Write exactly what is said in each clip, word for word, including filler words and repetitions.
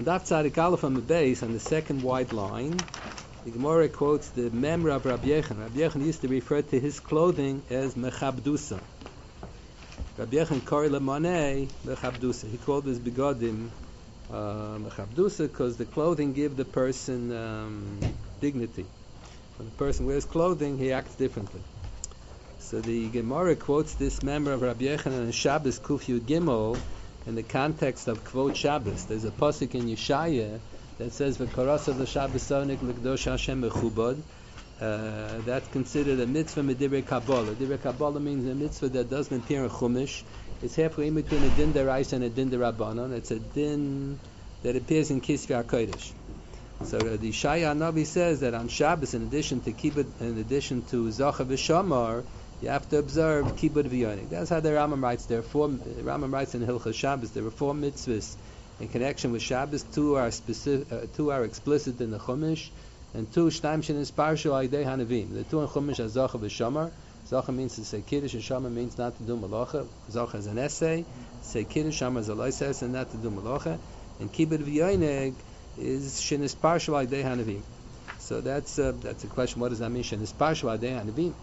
On Daf Tzadik Aleph on the base, on the second white line, the Gemara quotes the Memra of Rabbi Yechon. Rabbi Yechon used to refer to his clothing as Mechabdusa. Rabbi Yechon Kori Lemoneh Mechabdusa. He called his begodim uh, Mechabdusa because the clothing give the person um, dignity. When the person wears clothing, he acts differently. So the Gemara quotes this Memra of Rabbi Yechon on Shabbos Kuf Yud Gimel in the context of Kvod Shabbos. There's a pasuk in Yeshaya that says V'karasa l'Shabbos sonik l'kdosh Hashem mechubad. Uh, that's considered a mitzvah medivrei Kabbalah. Divrei Kabbalah means a mitzvah that doesn't appear in Chumash. It's halfway in between a din deraisa and a din derabanan. It's a din that appears in Kisvei HaKodesh. So uh, the Yeshaya Navi says that on Shabbos, in addition to kibbud, in addition to Zacha v'Shamar, you have to observe kibbud v'yonik. That's how the Rambam writes. There are four. Rambam writes in Hilchos Shabbos. There are four mitzvahs in connection with Shabbos. Two are specific. Uh, two are explicit in the Chumash, and two shnaim shenis parshu aydei hanavim. The two in Chumash are Zacha v'Shamar. Zacha means to say kiddush, and Shamar means not to do malacha. Zacha is an essay. Say kiddush, Shamar is a loises, and not to do malacha. And kibbud v'yonik is shenis parshu aydei hanavim. So that's uh, that's a question. What does that mean? Shenis parshu aydei hanavim.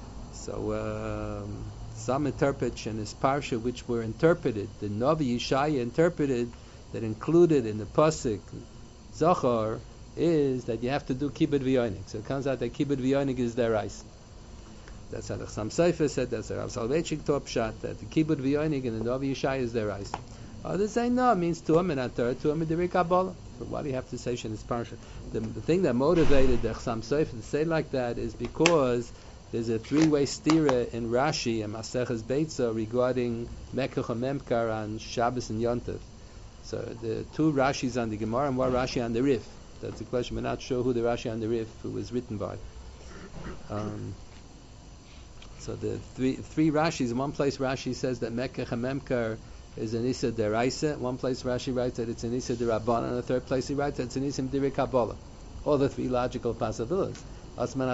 So um, some interpret Shenis Parsha, which were interpreted, the Navi Yeshaya interpreted, that included in the pasuk Zachar, is that you have to do kibbud v'yonik. So it comes out that kibbud v'yonik is their rice. That's how the Chassam Sofer said. That's how Rav Soloveitchik taught pshat, that the kibbud v'yonik and the Navi Yeshaya is their rice. Others say no, it means tuam and atar, tuam and divrei Kabbalah. But why do you have to say Shenis Parsha? The, the thing that motivated the Chassam Sofer to say like that is because there's a three-way stira in Rashi and Maseches Beitza regarding Mekach and Memkar on Shabbos and Yontif. So the two Rashis on the Gemara and one Rashi on the Rif. That's the question. We're not sure who the Rashi on the Rif who was written by. Um, so the three three Rashis. In one place Rashi says that Mekach and Memkar is an Issa Deraisa. One place Rashi writes that it's an Issa Derabbanan. And the third place he writes that it's an Issa Divrei Kabbalah. All the three logical possibilities. So the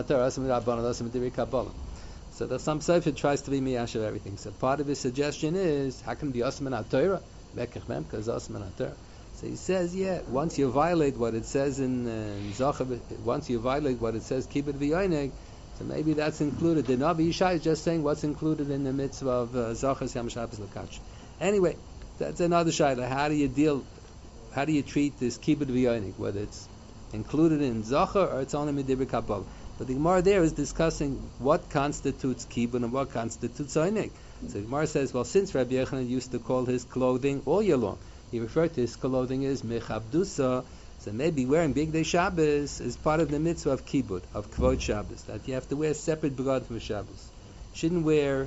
Chassam Sofer tries to be miyashav everything. So part of his suggestion is, how can it be Osman HaTorah? Mekach Memka is Osman HaTorah. So he says, yeah, once you violate what it says in, uh, in Zachav, once you violate what it says, kibbud v'yonik, so maybe that's included. The Navi Yeshaya is just saying what's included in the mitzvah of Zachas Yom Shabbos L'Kach. Anyway, that's another shayla. How do you deal, how do you treat this kibbud v'yonik, whether it's included in Zachar or it's only Medivrei Kabbalah? But the Gemara there is discussing what constitutes kibbud and what constitutes oinik. So the Gemara says, well, since Rabbi Yochanan used to call his clothing all year long, he referred to his clothing as mechabdusa, so maybe wearing Bigdei Shabbos is part of the mitzvah of kibbud, of Kvod Shabbos, that you have to wear separate begodim for Shabbos. You shouldn't wear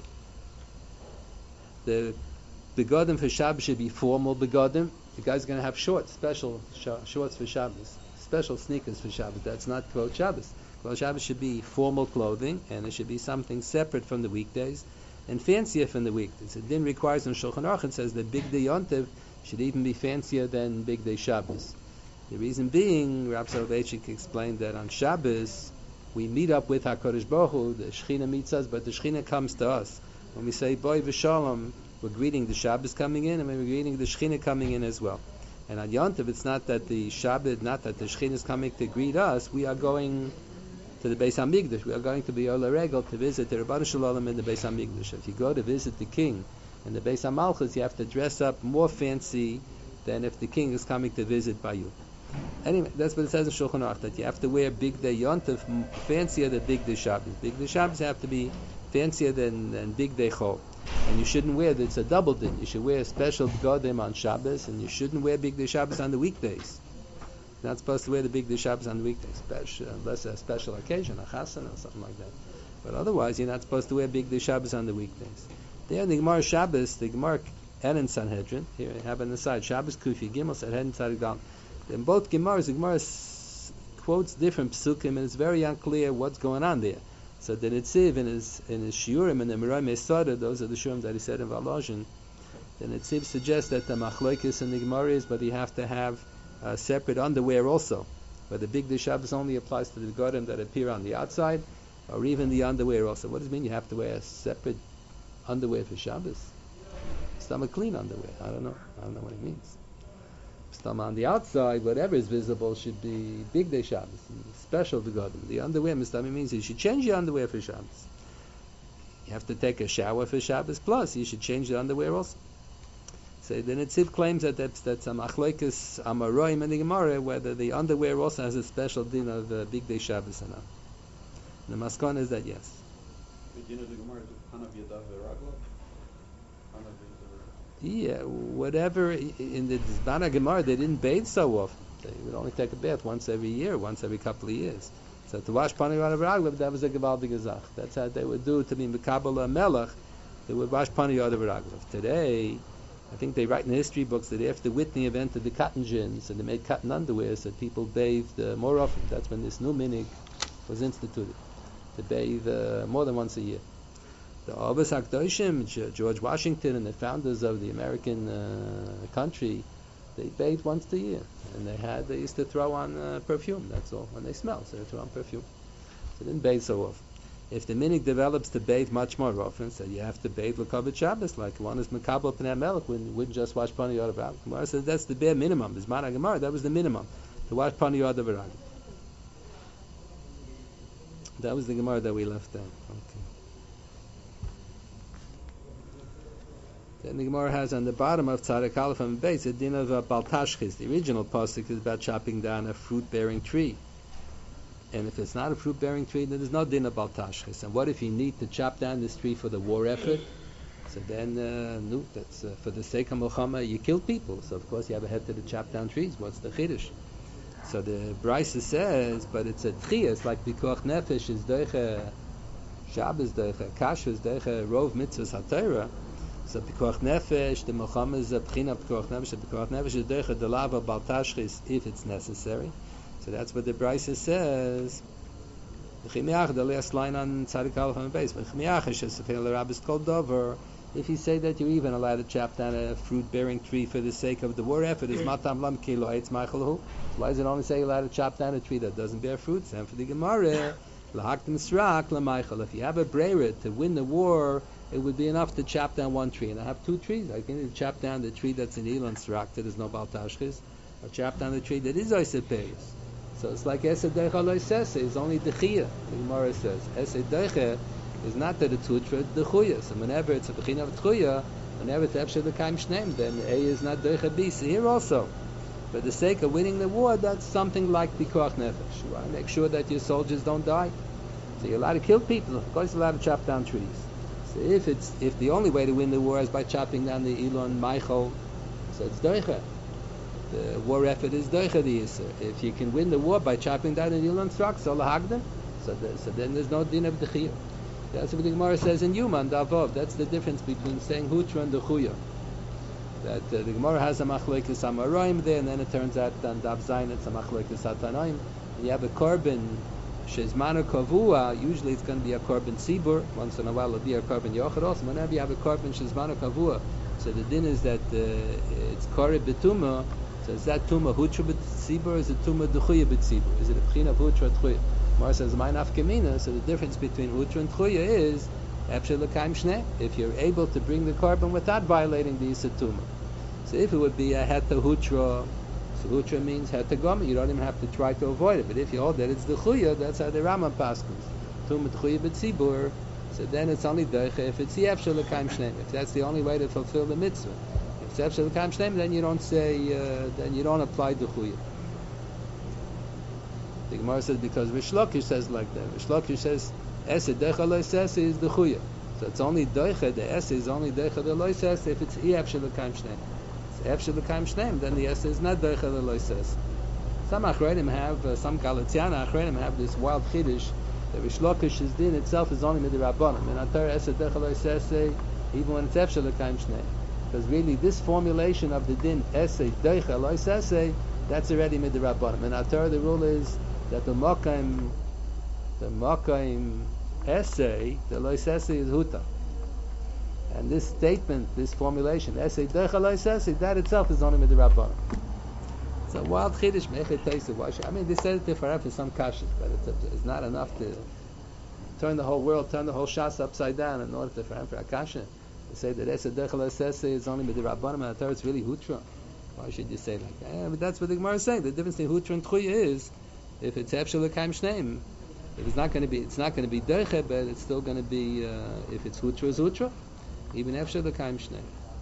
the begodim for Shabbos should be formal begodim. The guy's going to have shorts, special sh- shorts for Shabbos, special sneakers for Shabbos. That's not Kvod Shabbos. Kvod Shabbos should be formal clothing, and it should be something separate from the weekdays and fancier from the weekdays. It then requires in Shulchan Aruch, it says that Bigdei Yontiv should even be fancier than Bigdei Shabbos. The reason being, Rav Soloveitchik explained that on Shabbos we meet up with HaKadosh Baruch Hu, the Shechina meets us, but the Shechina comes to us. When we say Boi V'Shalom, we're greeting the Shabbos coming in, and we're greeting the Shechina coming in as well. And on Yontiv, it's not that the Shabbat, not that the Shechina is coming to greet us. We are going to the Beis Hamikdash. We are going to be Ola Regel to visit the Rabbanu Shalom in the Beis Hamikdash. If you go to visit the king in the Beis Hamalchus, you have to dress up more fancy than if the king is coming to visit by you. Anyway, that's what it says in Shulchan Aruch, that you have to wear Bigdei Yontif fancier than Bigdei Shabbos. Bigdei Shabbos have to be fancier than, than Bigdei Chol. And you shouldn't wear, it's a double din. You should wear a special begodim on Shabbos, and you shouldn't wear Bigdei Shabbos on the weekdays. You're not supposed to wear the Bigdei Shabbos on the weekdays, special, unless a special occasion, a chassan or something like that. But otherwise, you're not supposed to wear Bigdei Shabbos on the weekdays. There in the Gemara Shabbos, the Gemara and in Sanhedrin, here I have on the side, Shabbos Kufi Gimel, Sanhedrin Tzadik Dal. In both Gemaras, the Gemara s- quotes different psukim, and it's very unclear what's going on there. So the Netziv in his in his shiurim and the Mirai Mesada, those are the shiurim that he said in Valozhin, the Netziv suggests that the machlokes in the Gemara is, but you have to have uh, separate underwear also. But the Bigdei Shabbos only applies to the begodim that appear on the outside, or even the underwear also. What does it mean you have to wear a separate underwear for Shabbos? Stomach clean underwear. I don't know. I don't know what it means. Stam on the outside, whatever is visible should be big day Shabbos, special to God. The underwear, Mistami, means you should change your underwear for Shabbos. You have to take a shower for Shabbos, plus you should change the underwear also. So the Netziv claims that that's, that's a machloikis amaroim in the Gemara, whether the underwear also has a special din of uh, big day Shabbos or not. The maskon is that yes. Yeah, whatever in the Zbana Gemara, they didn't bathe so often. They would only take a bath once every year, once every couple of years. So to wash Pani Yad Raglav, that was a Gevaldige Zach. That's how they would do to be Mekabala Melech. They would wash Pani Yad Raglav. Today, I think they write in the history books that after Whitney invented the cotton gins and they made cotton underwear, so people bathed uh, more often. That's when this new minig was instituted, to bathe uh, more than once a year. The Avos HaKdoshim, George Washington, and the founders of the American uh, country, they bathed once a year, and they had they used to throw on uh, perfume. That's all. When they smell, so they throw on perfume. So they didn't bathe so often. If the minig develops to bathe much more often, so you have to bathe l'kavod Shabbos, like one is mekabel pnei melech, when you wouldn't just wash pani yad v'raglav. Gemara says that's the bare minimum. This Zman HaGemara, that was the minimum, to wash pani yad v'raglav. That was the Gemara that we left out. Okay. Then the Gemara has on the bottom of Tzaddik Aleph and Beis a din of uh, Baltashchis. The original pasuk is about chopping down a fruit-bearing tree. And if it's not a fruit-bearing tree, then there's no din of Baltashchis. And what if you need to chop down this tree for the war effort? So then, uh, no, that's uh, for the sake of Milchama, you kill people. So of course you have a head to the chop down trees. What's the chiddush? So the Brisa says, but it's a tchiyas, like Pikuach Nefesh is doiche, Shabbos doiche, Kasha is doiche, Rov Mitzvahs HaTorah. So Pikuach Nefesh, the Milchama is a Pchina Pikuach Nefesh, the Pikuach Nefesh is doiche the lava Baltashchis if it's necessary. So that's what the Brisa says. The last line on Tzaddik Aleph and Beis. If you say that you're even allowed to chop down a fruit-bearing tree for the sake of the war effort, is matam lam kilo eitz ma'achalahu. Why does it only say you're allowed to chop down a tree that doesn't bear fruits? And for the Gemara, lahaktim srak l'maichal. If you have a brayret to win the war, it would be enough to chop down one tree. And I have two trees. I can either chop down the tree that's in Elon Srak that is no Baltashchis, or chop down the tree that is Oisepeiris. So it's like Esed Deicha Loisese, it's only Dechia. The Gemara says Esed Deicha is not that it's Hutra, Dechuya. So whenever it's a Bechina of Dechuya, whenever it's Efshe L'Kaim Shneim, then A is not Deicha B. So here also, for the sake of winning the war, that's something like Pikuach Nefesh. You want to make sure that your soldiers don't die. So you're allowed to kill people. Of course, you're allowed to chop down trees. So if it's if the only way to win the war is by chopping down the Elon Michael, so it's Deicha. The war effort is doicha the yisur. If you can win the war by chopping down an Elon Strak, so lahagdim, so, the, so then there's no din of dechiyah. That's what the Gemara says in Yuman Davov. That's the difference between saying hutra and dechuya. That uh, the Gemara has a machlokes amaroim there, and then it turns out on Dav Zayin it's a machlokes hatanoim. You have a korban shezmanu kavua. Usually it's going to be a korban sibur. Once in a while it'll be a korban yochad also. Whenever you have a korban shezmanu kavua, so the din is that uh, it's korib betuma. So is that Tuma Hutra B'tzibur or is it Tuma D'chuya B'tzibur? Is it a Pchina of Hutra or D'chuya? Mara says, Mein Afkamina, so the difference between Hutra and D'chuya is Efshe L'kaim Shnei, if you're able to bring the korban without violating the Yisur Tuma. So if it would be a Heta Hutra, so Hutra means Heta Gomi, you don't even have to try to avoid it. But if you hold that it's D'chuya, that's how the Rambam paskins. Tuma D'chuya B'tzibur, so then it's only D'chuya if it's the Efshe L'kaim Shnei, if that's the only way to fulfill the mitzvah. Then you don't say, uh, then you don't apply the chuya. The Gemara says because Rish Lakish says like that. Rish Lakish says, "Esed deicha loisese is the chuya." So it's only deicha. The es is only deicha the loisese if it's iaf shelakaim shneim. So iaf shelakaim shneim, then the es is not deicha the loisese. Some achreidim have, uh, some Galatiana achreidim have this wild chiddush that Rish Lakish's din itself is only midirabbanim. And atar esed deicha loisese, even when it's iaf shelakaim shneim. Because really, this formulation of the din essay deicha lois essay, that's already midrabbanim. And our Torah, the rule is that the makaim, the makaim essay, the lois essay is huta. And this statement, this formulation, essay deicha lois essay, that itself is only midrabbanim. It's a wild chiddush mechet teisa. I mean, they said it for some kashas, but it's, a, it's not enough to turn the whole world, turn the whole shas upside down in order to for a kasha. Say that Esed Deicha Loisese is only with the Rabbanim and the Torah, it's really Hutra. Why should you say like that? Eh, but that's what the Gemara is saying. The difference between Hutra and Tchuya is, if it's Hefshel L'Kaim Shneim, if it's not going to be, it's not going to be Derche, but it's still going to be, uh, if it's Hutra, it's Hutra. Even Hefshel L'Kaim Shneim.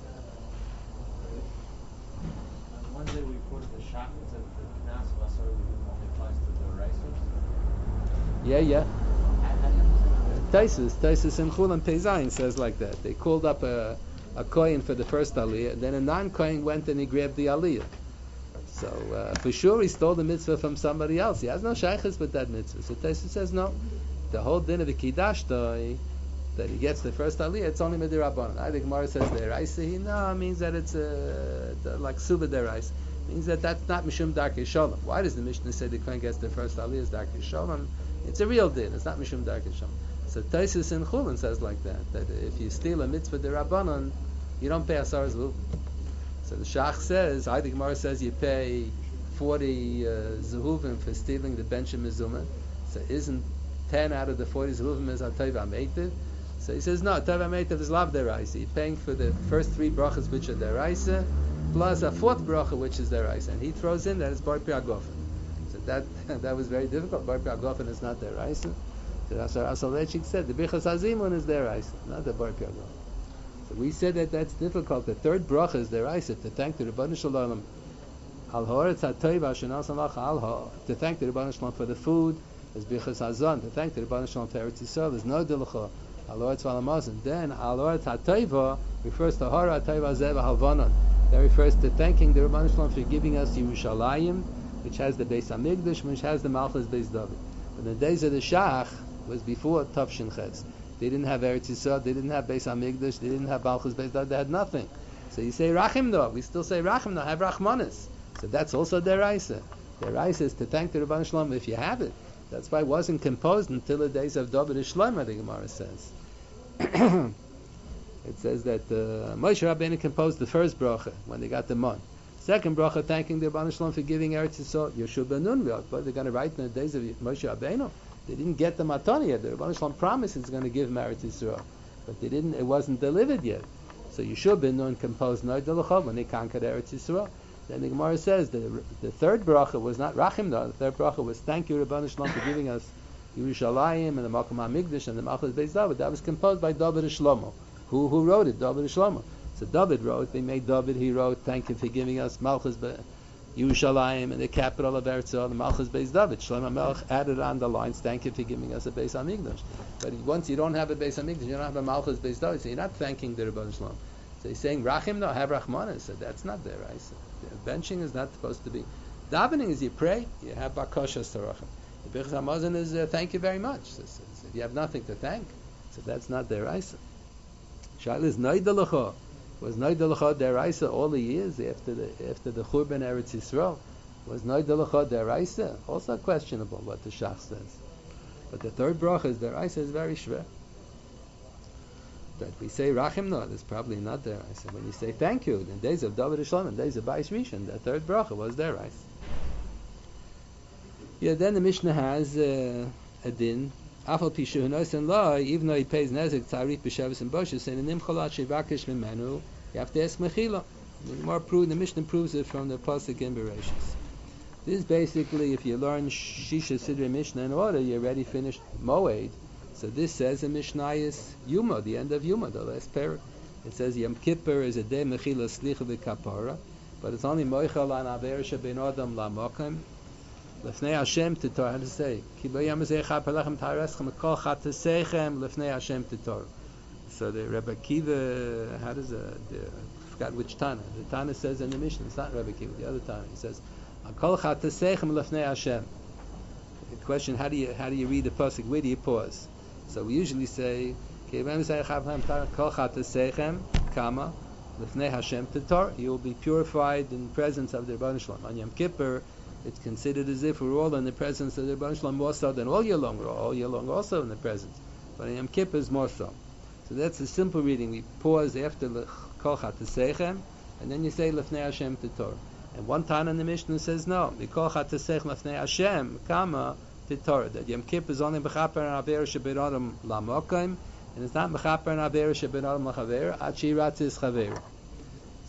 One day we quoted the Shachas that the Knas of Asar only applies to the Reisos. Yeah, yeah. Taisus, Taisus and Chul and Peizayin says like that. They called up a, a kohen for the first aliyah, then a non-kohen went and he grabbed the aliyah. So uh, for sure he stole the mitzvah from somebody else. He has no shaykhs with that mitzvah. So Taisus says no. The whole din of the Kiddushtoi, that he gets the first aliyah, it's only Midirabbanan. I think Gemara says the Raisa, no, it means that it's uh, the, like Suba Deraisa. Means that that's not Mishum Darkei Shalom. Why does the Mishnah say the kohen gets the first aliyah as Darkei Shalom? It's a real din. It's not Mishum Darkei Shalom. So Taisus in Chulin says like that, that if you steal a mitzvah Derabanan, you don't pay Asar Zvuv. So the Shach says, I think Gemara says you pay forty uh, Zehuvim for stealing the bench of Mizumah. So isn't ten out of the forty Zehuvim is Atayva Meitiv? So he says, no, Atayva Meitiv is Lav Deraisa. You're paying for the first three brachas which are Deraisa, plus a fourth bracha which is Deraisa. And he throws in that it's Bar Pi Agofen. So that that was very difficult. Bar Pi Agofen is not Deraisa. So Asalechik said the Bichas Hazimun is Deraisa, not the Bar Pi Agofen. So we said that that's difficult. The third bracha is Deraisa, to thank the Rebbeinu Shalom Al Ha'aretz HaTova Shenasan Lach Al Ha, to thank the Rebbeinu Shalom for the food, is Bichas Hazan, to thank the Rebbeinu Shalom for Eretz Yisrael, there's no Dilcha Al Ha'aretz V'Alamazin. Then Al Ha'aretz HaTova refers to Hara HaTova Zeva Halvanon. That refers to thanking the Rebbeinu Shalom for giving us Yerushalayim, which has the Beis Hamikdash, which has the Malchus Beis David. But in the days of the Shach was before Tavshin Ches. They didn't have Eretz Yisrael, they didn't have Beis Hamikdash, they didn't have Malchus Beis David, they had nothing. So you say Rachim no, we still say Rachim no, have Rachmanis. So that's also Deraisa. Deraisa is to thank the Rebbeinu Shalom if you have it. That's why it wasn't composed until the days of David Shlomo, the Gemara says. It says that uh, Moshe Rabbeinu composed the first bracha when they got the mon. Second bracha, thanking the Rebbeinu Shalom for giving Eretz Yisrael. Yeshua ben Nun, but they're going to write in the days of Moshe Rabbeinu. They didn't get the matana yet. The Rebbeinu Shalom promised he's going to give Eretz Yisrael, but they didn't. It wasn't delivered yet. So Yeshua ben Nun composed Noid Delachov when they conquered Eretz Yisrael. Then the Gemara says the the third bracha was not Rachim. No, the third bracha was thank you Rebbeinu Shalom for giving us Yerushalayim and the Makom HaMikdash and the Malchus Beis David. That was composed by David Shlomo. Who who wrote it? David Shlomo. So David wrote. They made David. He wrote. Thank you for giving us Malchus Yerushalayim and the capital of Eretz Yisrael, the Malchus Beis David. Shlomo Melech added on the lines. Thank you for giving us a Beis Hamikdash. But once you don't have a Beis Hamikdash, you don't have a Malchus Beis David. So you're not thanking the Rebbeinu Shalom. So he's saying Rachim no, have Rachmanis. So that's not there. Right? So benching is not supposed to be. Davening is you pray. You have Bakashas Tarachim. The Bichas Hamazon is uh, thank you very much. So, so, so you have nothing to thank. So that's not there. Right? Shaila is Noidalacha. Was Noidalacha deraisa all the years after the after the Churban Eretz Yisrael? Was Noidalacha deraisa? Also questionable what the Shach says. But the third bracha is deraisa is very shver. That we say Rachim no, that's probably not deraisa. When you say thank you, in the days of David Shalom, in the days of Bais Rishon, the third bracha was deraisa. Yeah, then the Mishnah has uh, a din. Afal pishu nois and law, even though he pays nezik tarif b'shavus and bushes, saying nimcholat shevakish mimenu, you have to ask mechila. The more prove the Mishnah proves it from the pasuk in Bereshis. This is basically if you learn Shisha Sidrei Mishnah in order, you already finished Moed. So this says in Mishnayis Yuma, the end of Yuma, the last parak. It says Yom Kippur is a day mechila slicha v'kapara, but it's only moichel an aver shebein adam lamokim. Lefnei Hashem titor. How to say? Ki b'yam hazeh chapelechem tareschem kol chatasechem lefnei Hashem titor. So the Rebbe Kiva, how does the, the I forgot which Tana. The Tana says in the Mishnah. It's not Rebbe Kiva. The other Tana. He says kol chatasechem lefnei Hashem. The question: How do you how do you read the pasuk? Where do you pause? So we usually say Ki b'yam hazeh chapelechem kol chatasechem kama lefnei Hashem titor. You will be purified in the presence of the Rebbeinu Shalom. On Yom Kippur, it's considered as if we're all in the presence of the Rebbeinu Shalom more so than all year long. We're all year long also in the presence. But in Yom Kippur is more so. So that's a simple reading. We pause after Kol Chatasechem, and then you say Lefnei Hashem Titor. And one time in the Mishnah says no. Kol Chatasechem Lefnei Hashem Kama Titor. That Yom Kippur is only Mechaper and Aver Sheben Adam Lamokim, and it's not Mechaper and Aver Sheben Adam Lachaver. Achi Ratzis Chaver.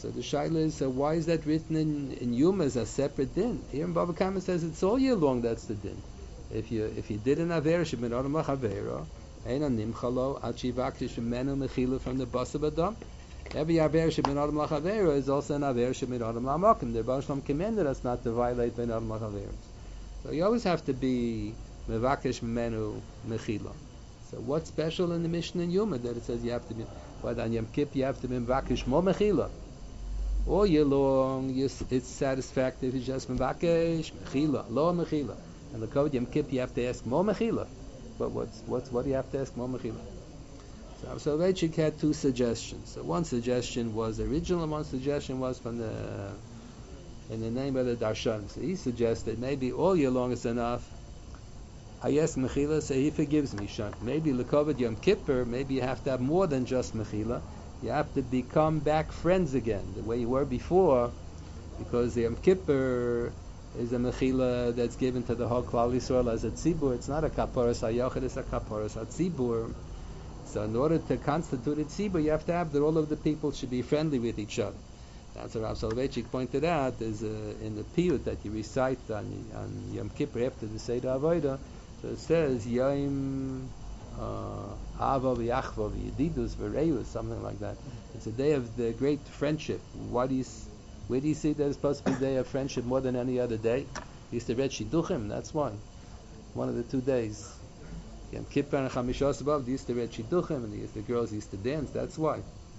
So the shaila is, uh, why is that written in, in Yom as a separate din? Here in Baba Kama says it's all year long that's the din. If you if you did an aver shemin adam lachavera, ein an nimchalo ad shivakish menu mechila from the bus of Adam. Every aver shemin adam lachavera is also an aver shemin adam lamakim. The Baal Shalom commanded us not to violate ben adam lachaveras. So you always have to be mevakish menu mechila. So what's special in the Mishnah in Yoma that it says you have to be? But on Yom Kippur you have to be mevakish mo mechila. All year long, you, it's satisfactory if you just mevakesh mechila, lo mechila. And the code Yom Kippur, you have to ask mo mechila. But what's what's what do you have to ask mo mechila? So so Soloveitchik had two suggestions. So one suggestion was original, and one suggestion was from the in the name of the Darshan. So he suggested maybe all year long is enough. I ask mechila, so he forgives me. Shon. Maybe lekavod Yom Kippur, maybe you have to have more than just mechila. You have to become back friends again, the way you were before, because the Yom Kippur is a mechila that's given to the whole Klal Yisrael as a tzibur. It's not a kaparas hayochid, it's a kaparas hatzibur. So in order to constitute a tzibur, you have to have that all of the people should be friendly with each other. That's what Rav Soloveitchik pointed out, is uh, in the piyut that you recite on, on Yom Kippur after the Seder Avodah. So it says, Yom Ava v'yachva v'yedidus v'reus, something like that. It's a day of the great friendship. Why do you, where do you see that it's supposed to be a day of friendship more than any other day? He used to read Shidduchim, that's why. One of the two days. Yom Kippur and Chamishos B'Av, they used to read Shidduchim, and the, the girls used to dance, that's why.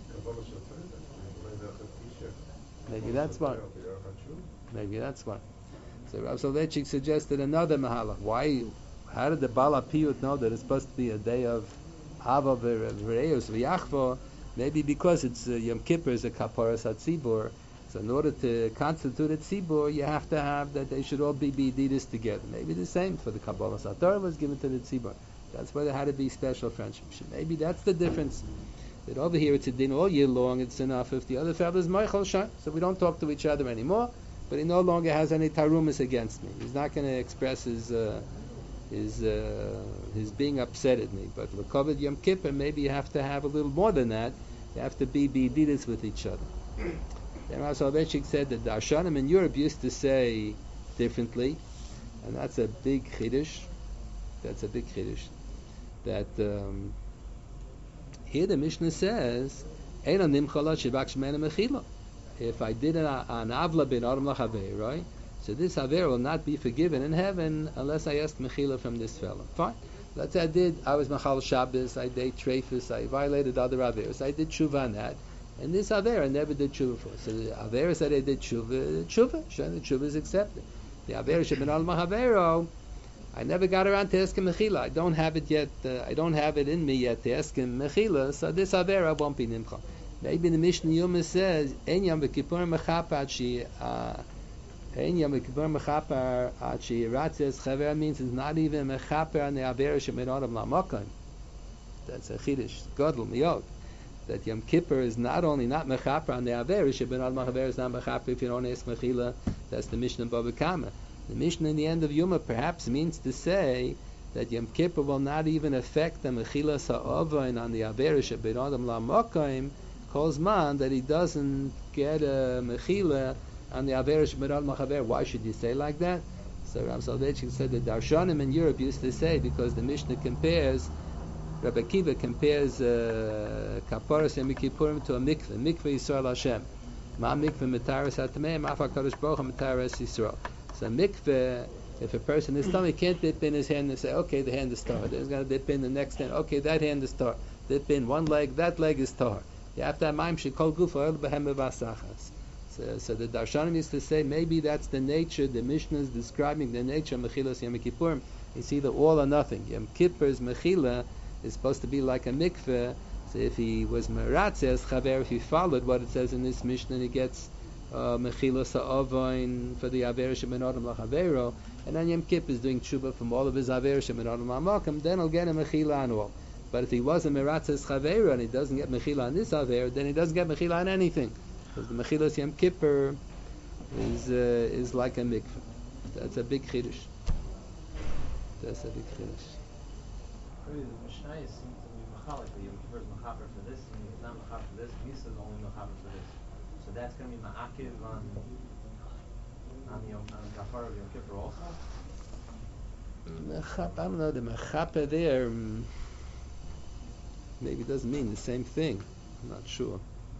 Maybe that's why. Maybe that's why. So Rav Soloveitchik suggested another mahalach. Why? How did the Baal HaPiyut know that it's supposed to be a day of Ava v'Reus v'Yachva? Maybe because it's uh, Yom Kippur is a Kaparas HaTzibur. So in order to constitute a Tzibur, you have to have that they should all be B'Yedidus together. Maybe the same for the Kabbalah HaTorah was given to the Tzibur. That's why there had to be special friendship. Maybe that's the difference. That over here it's a din all year long, it's enough if the other fellow is Michael Shah. So we don't talk to each other anymore, but he no longer has any tarumas against me. He's not going to express his... Uh, His uh, his being upset at me, but lekavod Yom Kippur, maybe you have to have a little more than that. You have to be b'yedidus with each other. Then Rav Soloveitchik said that the Darshanim in Europe used to say differently, and that's a big chiddush. That's a big chiddush. That um, here the Mishnah says, "Eina nimchala shivak shmena mechila." If I did an, an avla bin adam lachavei, right? So this aver will not be forgiven in heaven unless I ask mechila from this fellow. Fine. Let's say I did, I was machal Shabbos, I did treifus, I violated other averos, I did tshuva on that, and this aver I never did tshuva for. So the aver said I did tshuva, tshuva, sure, the tshuva is accepted. The aver shebin al machavero, I never got around to asking mechila. I don't have it yet. Uh, I don't have it in me yet to ask him mechila. So this aver won't be nimcha. Maybe the Mishnah Yoma says, "En yom v'kippur mechapat she." Ein Yom Kippur mechaper ad sheiratzes chaver means it's not even mechaper on the aver shemin adam lamakom. That's a chiddush gadol miyod. That Yom Kippur is not only not mechaper on the aver shemin adam lamakom is not mechaper if you don't ask mechila. That's the Mishnah in Bava Kama. The Mishnah in the end of Yoma perhaps means to say that Yom Kippur will not even affect the mechila sa'ovain on the aver shemin adam lamakom. Calls man that he doesn't get a mechila on the Averish Miral Machaver. Why should you say like that? So Rav Soloveitchik said that Darshanim in Europe used to say, because the Mishnah compares, Rabbi Akiva compares Kaparas Yom Kippurim to a mikveh. Mikveh Yisrael Hashem. Ma mikveh mitaras hatamei, ma fakadosh baruch hu mitaras Yisrael. So mikveh, if a person is tummy, can't dip in his hand and say, okay, the hand is tar. Then he's going to dip in the next hand. Okay, that hand is tar. Dip in one leg, that leg is tar. You have to have ma'im shekol gufa el behem b'vasachas. So, so the Darshanim used to say maybe that's the nature. The Mishnah is describing the nature of Mechilas Yom Kippurim. It's either all or nothing. Yom Kippur's Mechila is supposed to be like a mikveh. So if he was meratzes chaver, if he followed what it says in this Mishnah, he gets uh, Mechila sa'ovain for the aver shemin adam lachavero, and then Yom Kippur is doing tshuva from all of his aver shemin adam lamakom, then he'll get a Mechila on all. But if he was a meratzes chaver and he doesn't get Mechila on this aver, then he doesn't get Mechila on anything. Because the Mechilas Yom Kippur is uh, is like a mikveh. That's a big chiddush. That's a big chiddush. Really, the Mishnah seems to be machalik. The Yom Kippur is machaper for this, and it's not machaper for this. Misa is only machaper for this. So that's going to be ma'akiv on on Yom on Kapara of Yom Kippur also. Mechap, I don't know, the mechape there mm, maybe doesn't mean the same thing. I'm not sure.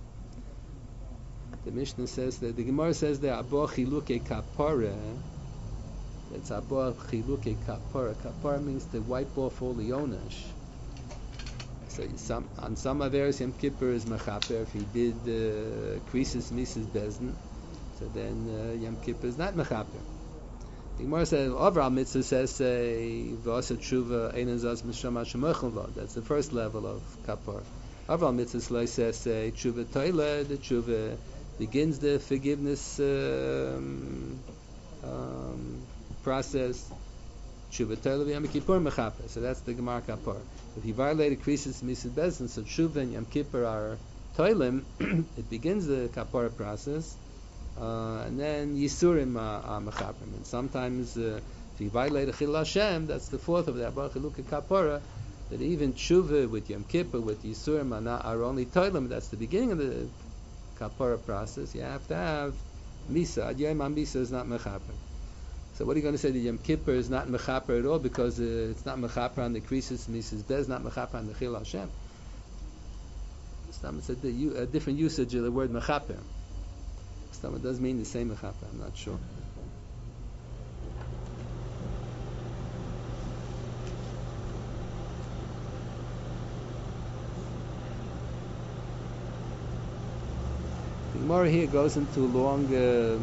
The Mishnah says that the Gemara says that abo chiluke kapara. It's abo chiluke kapara. Kapara means to wipe off all the onash. So some, on some Averis Yom Kippur is mechaper. If he did uh, krisis misas bezin, so then uh, Yom Kippur is not mechaper. The Gemara says overall mitzvah says say v'asa tshuva ein zaz mishama shemachon lo. That's the first level of kapara. Overall mitzvah says say tshuva toile. The tshuva begins the forgiveness um, um, process. Tshuva toile v'yam kippur mechaper. So that's the Gemara kapara. If he violated krisis misas bezin, so tshuva and Yom Kippur are toilim. It begins the kapara process. Uh, and then Yisurim are Mechaprim. And sometimes, uh, if you violate a Chil Hashem, that's the fourth of the Abba Chiluka Kapara, that even Tshuva with Yom Kippur, with Yisurim, are, not, are only Toilim. That's the beginning of the Kapara process. You have to have Misa. Ad Yom HaMisa is not Mechaprim. So what are you going to say? That Yom Kippur is not Mechaper at all because uh, it's not Mechaper on the Krisis, Misas Bez, not Mechaper on the Chil Hashem. It's a, a different usage of the word Mechaper. It does mean the same mechaper, I'm not sure. The Gemara here goes into long uh,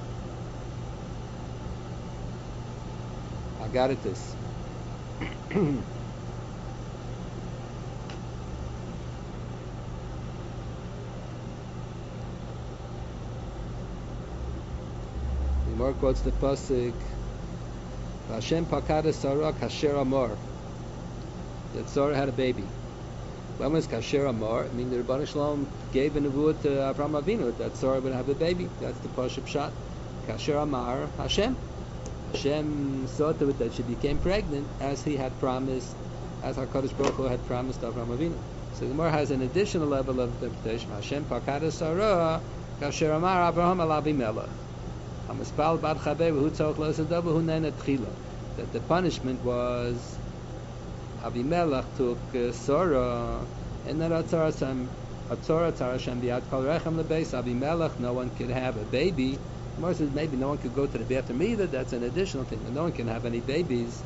Agaritis. Gemara quotes the pasuk, "Hashem pakada Sarah kasher amar." That Sarah had a baby. When was kasher amar? I mean, the Rebbeinu Shalom gave a nevuah to Avraham Avinu that Sarah would have a baby. That's the pasuk shot. Kasher amar Hashem. Hashem saw to it that she became pregnant as He had promised, as Hakadosh Baruch Hu had promised Avraham Avinu. So the Gemara has an additional level of interpretation. Hashem pakada Sarah kasher amar Avraham al Avimelech. That the punishment was Avimelech took uh, Sarah and then Atzara Tarashem Biad Kol Rechem Lebeis Avimelech. No one could have a baby. Gemara says maybe no one could go to the Beit Hamikdash. That's an additional thing. No one can have any babies.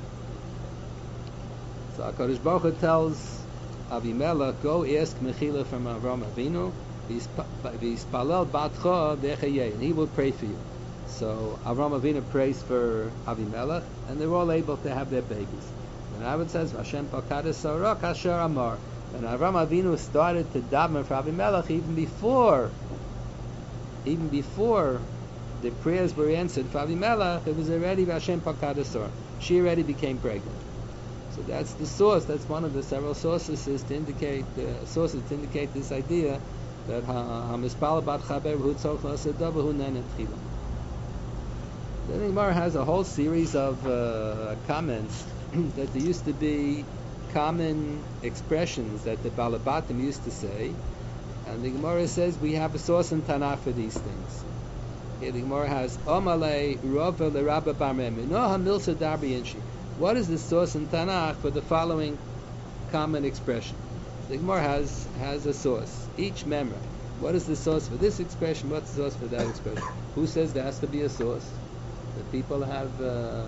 So HaKadosh Baruch Hu tells Avimelech, go ask Mechila from Avraham Avinu. V'yispalel batcha v'echayei, and he will pray for you. So Avraham Avinu prays for Avimelech, and they're all able to have their babies. And Rabbit says, Hashem pakada Sarah kasher amar. And Avraham Avinu started to daven for Avimelech even before, even before the prayers were answered for Avimelech. It was already Hashem pakada Sarah. She already became pregnant. So that's the source. That's one of the several sources to indicate uh, sources to indicate this idea that hamispal bat chaber hu tzorch l'asadav hu nenet chila. The Gemara has a whole series of uh, comments that there used to be common expressions that the Balabatim used to say, and the Gemara says we have a source in Tanakh for these things. Okay, the Gemara has Omalei Rova LeRabba Bar Memi Noha Milsa Darbi Inshi. What is the source in Tanakh for the following common expression? The Gemara has has a source. Each memra. What is the source for this expression? What's the source for that expression? Who says there has to be a source? The people have uh,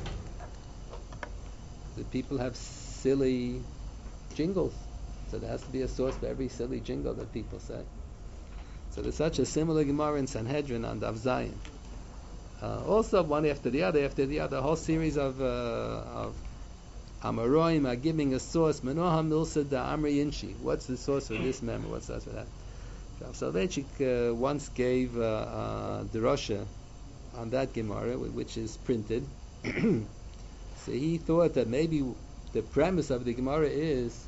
the people have silly jingles, so there has to be a source for every silly jingle that people say. So there's such a similar Gemara in Sanhedrin on Daf Zayin. Uh, also, one after the other, after the other, a whole series of uh, of Amaroim are giving a source. Menoha Milsa da Amri Inshi. What's the source for this member? What's the source for that? Rav Soloveitchik uh, once gave uh, uh, Derosha on that Gemara, which is printed. So he thought that maybe the premise of the Gemara is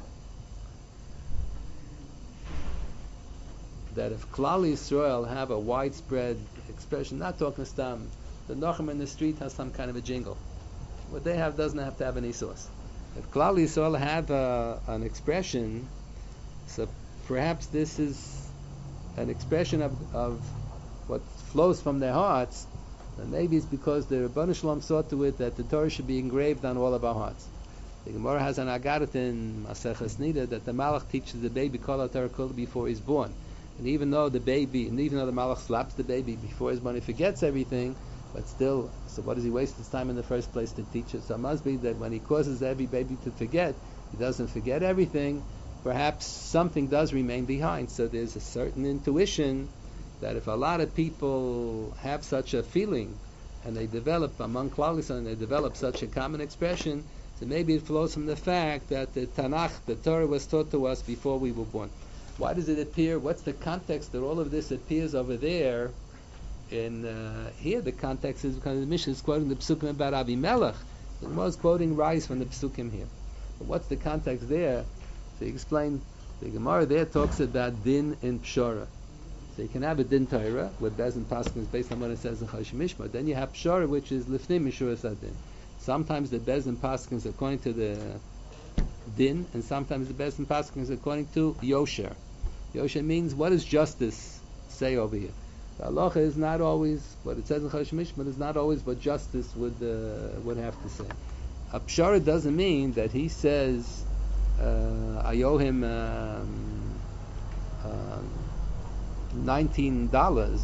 that if Klal Yisrael have a widespread expression, not talking stam, the Nochem in the street has some kind of a jingle. What they have doesn't have to have any source. If Klal Yisrael have a, an expression, so perhaps this is an expression of, of what flows from their hearts, then maybe it's because the Rebbeinu Shalom saw to it that the Torah should be engraved on all of our hearts. The Gemara has an agarit in Maseches Nida that the Malach teaches the baby Kol HaTorah Kol before he's born. And even though the baby, and even though the Malach slaps the baby before he's born, he forgets everything, but still, so what does he waste his time in the first place to teach it? So it must be that when he causes every baby to forget, he doesn't forget everything, perhaps something does remain behind. So there's a certain intuition that if a lot of people have such a feeling, and they develop among Klal Yisrael, and they develop such a common expression, so maybe it flows from the fact that the Tanakh, the Torah, was taught to us before we were born. Why does it appear? What's the context that all of this appears over there? In uh, here, the context is because the Mishnah is quoting the Psukim about Abimelech. The Gemara is quoting Rais from the Psukim here. But what's the context there? So he explained, the Gemara there talks about din in Pshara. So you can have a din Torah, where Bezin Paskin is based on what it says in Choshen Mishmar. Then you have Pshara, which is Lifnim Mishuras Adin. Sometimes the Bezin Paskin is according to the din, and sometimes the Bezin Paskin is according to Yosher. Yosher means, what does justice say over here? The halacha is not always what it says in Choshen Mishmar, is not always what justice would uh, would have to say. A pshara doesn't mean that he says, uh, I owe him um, um, nineteen dollars,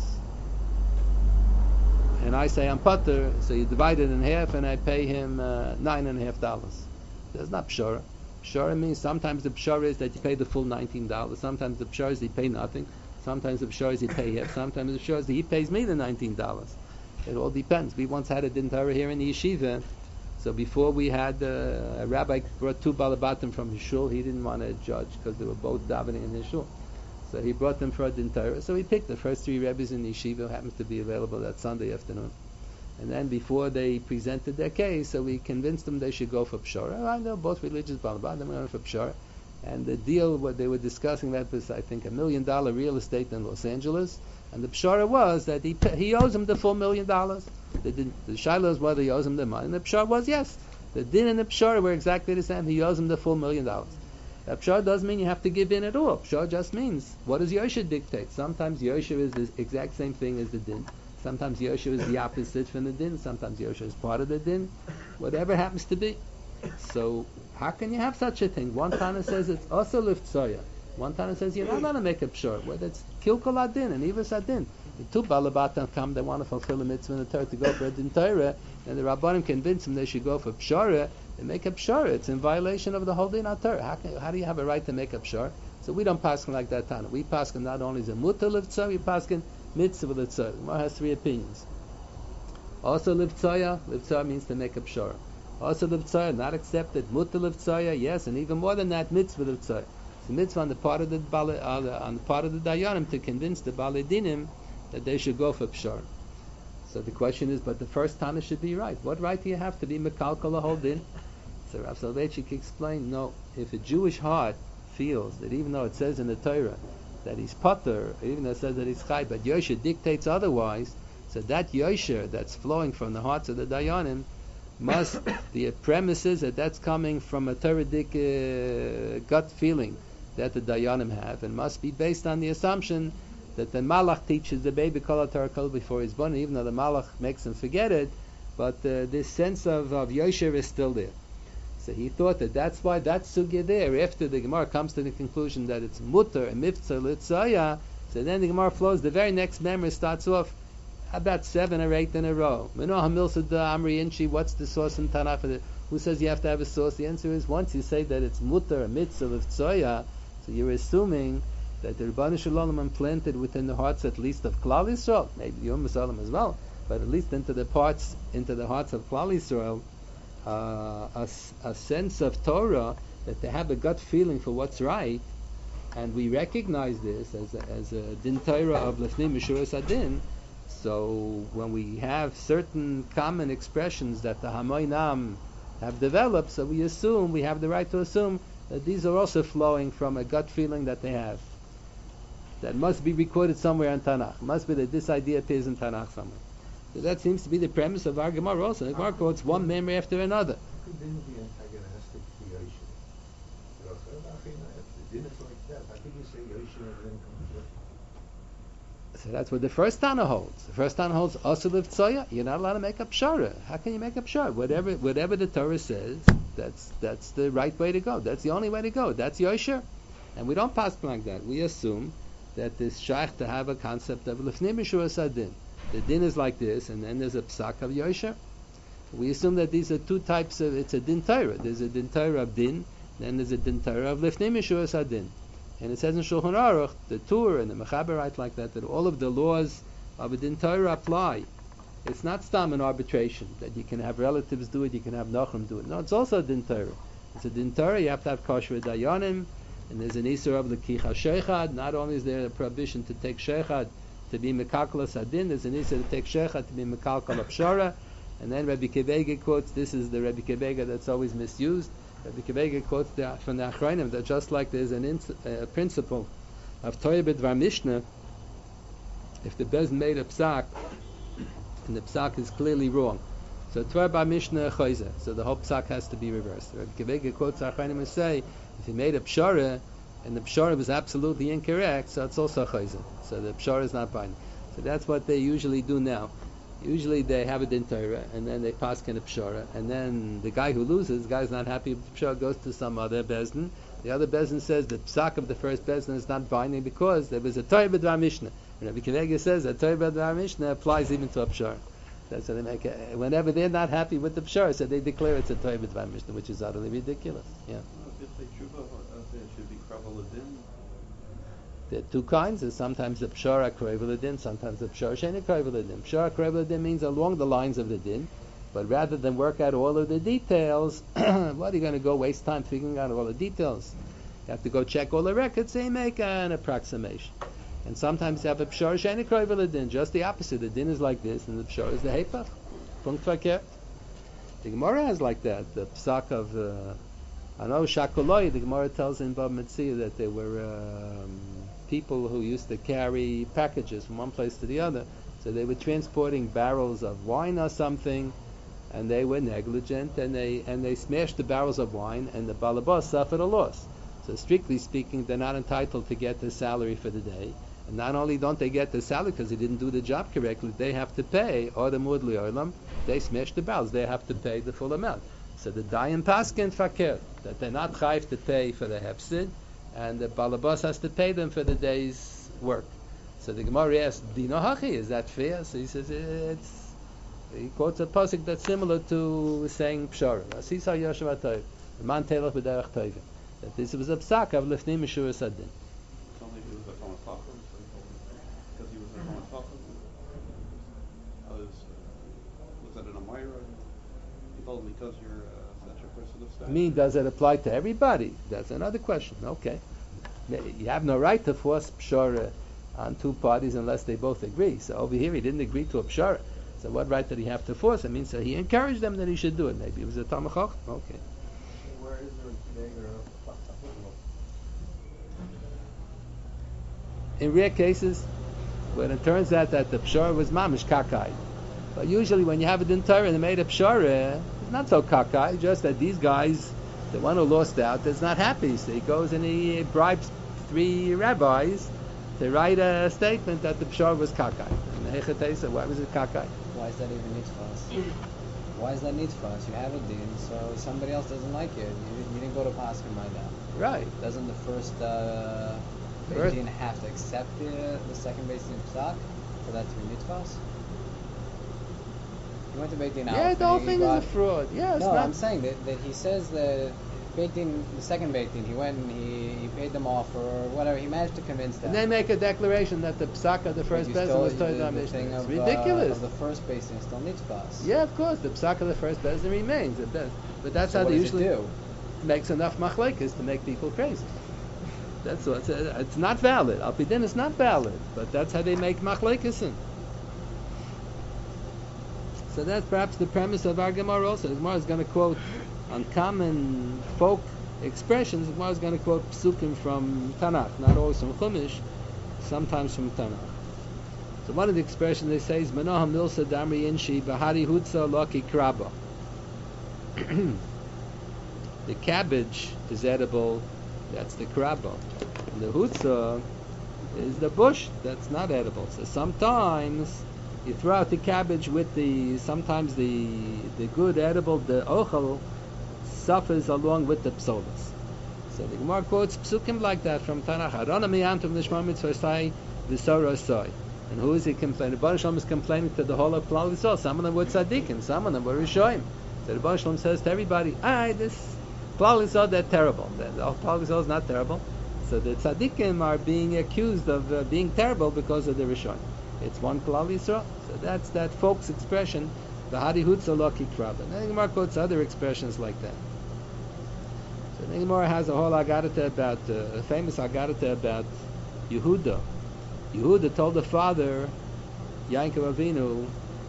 and I say I'm putter, so you divide it in half, and I pay him uh, nine and a half dollars. That's not pshara. Pshara means sometimes the pshara is that you pay the full nineteen dollars. Sometimes the pshara is that you pay nothing. Sometimes the pshara is he pay half. Sometimes the pshara is that he pays me the nineteen dollars. It all depends. We once had a din Torah here in the yeshiva. So before we had uh, a rabbi brought two balabatim from his shul. He didn't want to judge because they were both davening in his shul. So he brought them for a din Torah. So he picked the first three rabbis in the yeshiva who happened to be available that Sunday afternoon. And then before they presented their case, so we convinced them they should go for pshara. I know both religious balabatim went for pshara. And the deal, what they were discussing, that was, I think, a million dollar real estate in Los Angeles. And the pshara was that he he owes him the full million dollars. The, the, the shiloh is whether he owes him the money. And the pshara was, yes. The din and the pshara were exactly the same. He owes him the full million dollars. That pshara doesn't mean you have to give in at all. Pshara just means, what does Yosha dictate? Sometimes Yosha is the exact same thing as the din. Sometimes Yosha is the opposite from the din. Sometimes Yosha is part of the din. Whatever happens to be. So, how can you have such a thing? One Tana says it's also liftzoya. One Tana says you're not allowed to make a pshor. Whether it's kilkol adin and ivas adin. The two balabatan come, they want to fulfill a mitzvah in the Torah to go for a din Torah, and the rabbanim convince them they should go for pshara. They make a pshara. It's in violation of the whole din of Torah. How, can, how do you have a right to make a pshor? So we don't paskin like that Tana. We paskin not only is a mutter liftzoya, we paskin mitzvah liftzoya. The Gemara has three opinions. Also liftzoya, liftzoya means to make a pshara. Also liftzoya, not accepted. Mutter liftzoya, yes, and even more than that, mitzvah liftzoya. It's a mitzvah on the part of the bala, uh, the, on the part of the dayanim to convince the balei dinim that they should go for pshar. So the question is, but the first Tana should be right. What right do you have to be mekalkal a whole din? So Rav Soloveitchik explained, no, if a Jewish heart feels that even though it says in the Torah that he's potter, even though it says that he's chai, but Yosher dictates otherwise, so that Yosher that's flowing from the hearts of the dayanim must, the premise is that that's coming from a Toradic uh, gut feeling that the dayanim have, and must be based on the assumption that the malach teaches the baby kol HaTorah kol before he's born, even though the malach makes him forget it, but uh, this sense of, of Yosher is still there. So he thought that that's why that sugya there, after the Gemara comes to the conclusion that it's mutter and mitzvah litzaya, so then the Gemara flows, the very next memory starts off about seven or eight in a row. What's the source in Tanakh for the, who says you have to have a source? The answer is, once you say that it's mutter or mitzvah litzaya, so you're assuming that the Rebbeinu Shalom implanted within the hearts at least of Klal Yisrael, maybe Yom Yisrael as well, but at least into the parts, into the hearts of Klal Yisrael, uh, a, a sense of Torah, that they have a gut feeling for what's right, and we recognize this as a, as a din Torah of Lefnim Mishuras Adin. So when we have certain common expressions that the Hamoinam have developed, so we assume, we have the right to assume that these are also flowing from a gut feeling that they have. That must be recorded somewhere in Tanakh. It must be that this idea appears in Tanakh somewhere. So that seems to be the premise of our Gemara also. The Gemara quotes one memory after another. Could then be antagonistic to Yosha? The din is like that. How could you say Yosha and then conflict? So that's what the first Tana holds. The first Tana holds also liv tzoya. You're not allowed to make up pshara. How can you make up pshara? Whatever, whatever the Torah says, that's that's the right way to go. That's the only way to go. That's yosher. And we don't pass like that. We assume that it's shaykh to have a concept of lifnei mishuras adin. The din is like this, and then there's a psak of yosher. We assume that these are two types of. It's a din Torah. There's a din Torah of din, then there's a din Torah of lifnei mishuras adin. And it says in Shulchan Aruch, the Tur and the Mechaber write like that, that all of the laws of a din Torah apply. It's not stam an arbitration, that you can have relatives do it, you can have Nachum do it. No, it's also a din Torah. It's a din Torah, you have to have kosher dayanim, and there's an Isur of L'kicha Sheichad. Not only is there a prohibition to take Sheichad to be Mekaklas Adin, there's an Isur to take Sheichad to be Mekakal Pshara. And then Rabbi Kevega quotes, this is the Rabbi Kevega that's always misused. Rabbi Kevega quotes the, from the Achrayim that just like there's an ins- uh, principle of Torah B'dvar Mishnah, if the Bezin made a psak, and the psak is clearly wrong, so Torah B'dvar Mishnah Chayzeh, so the whole psak has to be reversed. Rabbi Kevega quotes the Achrayim and say, if he made a pshara, and the pshara was absolutely incorrect, so it's also Chayzeh. So the pshara is not binding. So that's what they usually do now. Usually they have a din Torah, and then they pass in a pshara, and then the guy who loses, the guy's not happy with the pshara, goes to some other bezdin. The other bezdin says the psak of the first bezdin is not binding because there was a Torah B'dvar Mishnah. And Rabbi Kevega says that Torah B'dvar Mishnah applies even to a pshara. That's what they make. A, whenever they're not happy with the pshara, so they declare it's a Torah B'dvar Mishnah, which is utterly ridiculous. Yeah. If they tshuva, there should be kraval adin. There are two kinds. There's sometimes the pshara krevel din, sometimes the pshara sheni krevel din. Pshara krevel din means along the lines of the din, but rather than work out all of the details, what are you going to go waste time figuring out all the details? You have to go check all the records, so you make an approximation. And sometimes you have a pshara sheni krevel din, just the opposite. The din is like this, and the pshara is the hepach. Punkt verkehrt. The Gemara has like that. The psak of uh, I know Shakoloi, the Gemara tells in Bab Metzia that there were um, people who used to carry packages from one place to the other. So they were transporting barrels of wine or something, and they were negligent, and they and they smashed the barrels of wine, and the balabas suffered a loss. So strictly speaking, they're not entitled to get the salary for the day. And not only don't they get the salary because they didn't do the job correctly, they have to pay, or the mudli olam, they smashed the barrels, they have to pay the full amount. So the dayan paskin fakir, that they're not chayv to pay for the hefsid, and the balabas has to pay them for the day's work. So the Gemara asks, Dino Hachi, is that fair? So he says, it's, he quotes a pasuk that's similar to saying Pshara. Asisa Yoshev HaTov, Man Telach B'derech Tovim. That this was a psak of Lifnei Mishuras Adin. It's only if he was a Thomas Chacham, because he was a Thomas Chacham. Was, was that an Amira? He told him because you're uh, such a person of stature. I mean, does it apply to everybody? That's another question. Okay. You have no right to force Pshara on two parties unless they both agree. So over here he didn't agree to a pshara. So what right did he have to force? I mean, so he encouraged them that he should do it. Maybe it was a Talmud Chacham. Okay. Where is there In rare cases, when it turns out that the pshara was mamish kakai. But usually when you have a din Torah and they made a pshara, it's not so kakai, just that these guys, the one who lost out, is not happy. So he goes and he bribes three rabbis to write a statement that the pshara was kakai. And the Hechatesa, why was it kakai? Why is that even needs for us? Why is that needs for us? You have a din, so somebody else doesn't like it. You, you didn't go to Paskin right now. Right. Doesn't the first uh, Beit Din have to accept the, the second Beit Din psak for that to be mitzvahs? He went to Beit Din. Yeah, the whole thing is a fraud. Yeah, it's no, not. I'm saying that, that he says that Beit Din, the second Beit Din, he went and he, he paid them off or whatever. He managed to convince them. And they make a declaration that the psak of the first But you bezin still- was the- Torah the Mishnah. thing It's of, ridiculous. Uh, of the first Beit Din still mitzvahs. Yeah, of course, the psak of the first bezin remains. It does. But that's So how what they does it usually do? makes enough machlekes to make people crazy. That's what it's, it's not valid. Al Pidin is not valid, but that's how they make machlekes in. So that's perhaps the premise of our Gemara also. The Gemara is going to quote on common folk expressions. The Gemara is going to quote psukim from Tanakh, not always from Chumash, sometimes from Tanakh. So one of the expressions they say is Manoham Milsa Damri Inshi Bahari Hutza Loki Kraba. The cabbage is edible, that's the kraba. And the hutza is the bush that's not edible. So sometimes you throw out the cabbage with the, sometimes the the good edible, the ochel, suffers along with the psolas. So the Gemara quotes psukim like that from Tanakh. Arona miyantum nishma mitzvah sai v'soro sai. And who is he complaining? The Baruch Shalom is complaining to the whole of Klal Yisrael. Some of them were tzaddikim, some of them were rishoyim. So the Baruch Shalom says to everybody, "Ah, this Klal Yisrael, they're terrible. The Klal Yisrael is not terrible." So the tzaddikim are being accused of uh, being terrible because of the rishoyim. It's one Klal Yisrael. So that's that folks' expression, the Hadihutza Loki Krab. And then the Gemara quotes other expressions like that. So the Gemara has a whole Agadata about, uh, a famous Agadata about Yehuda. Yehuda told the father, Yaakov Avinu,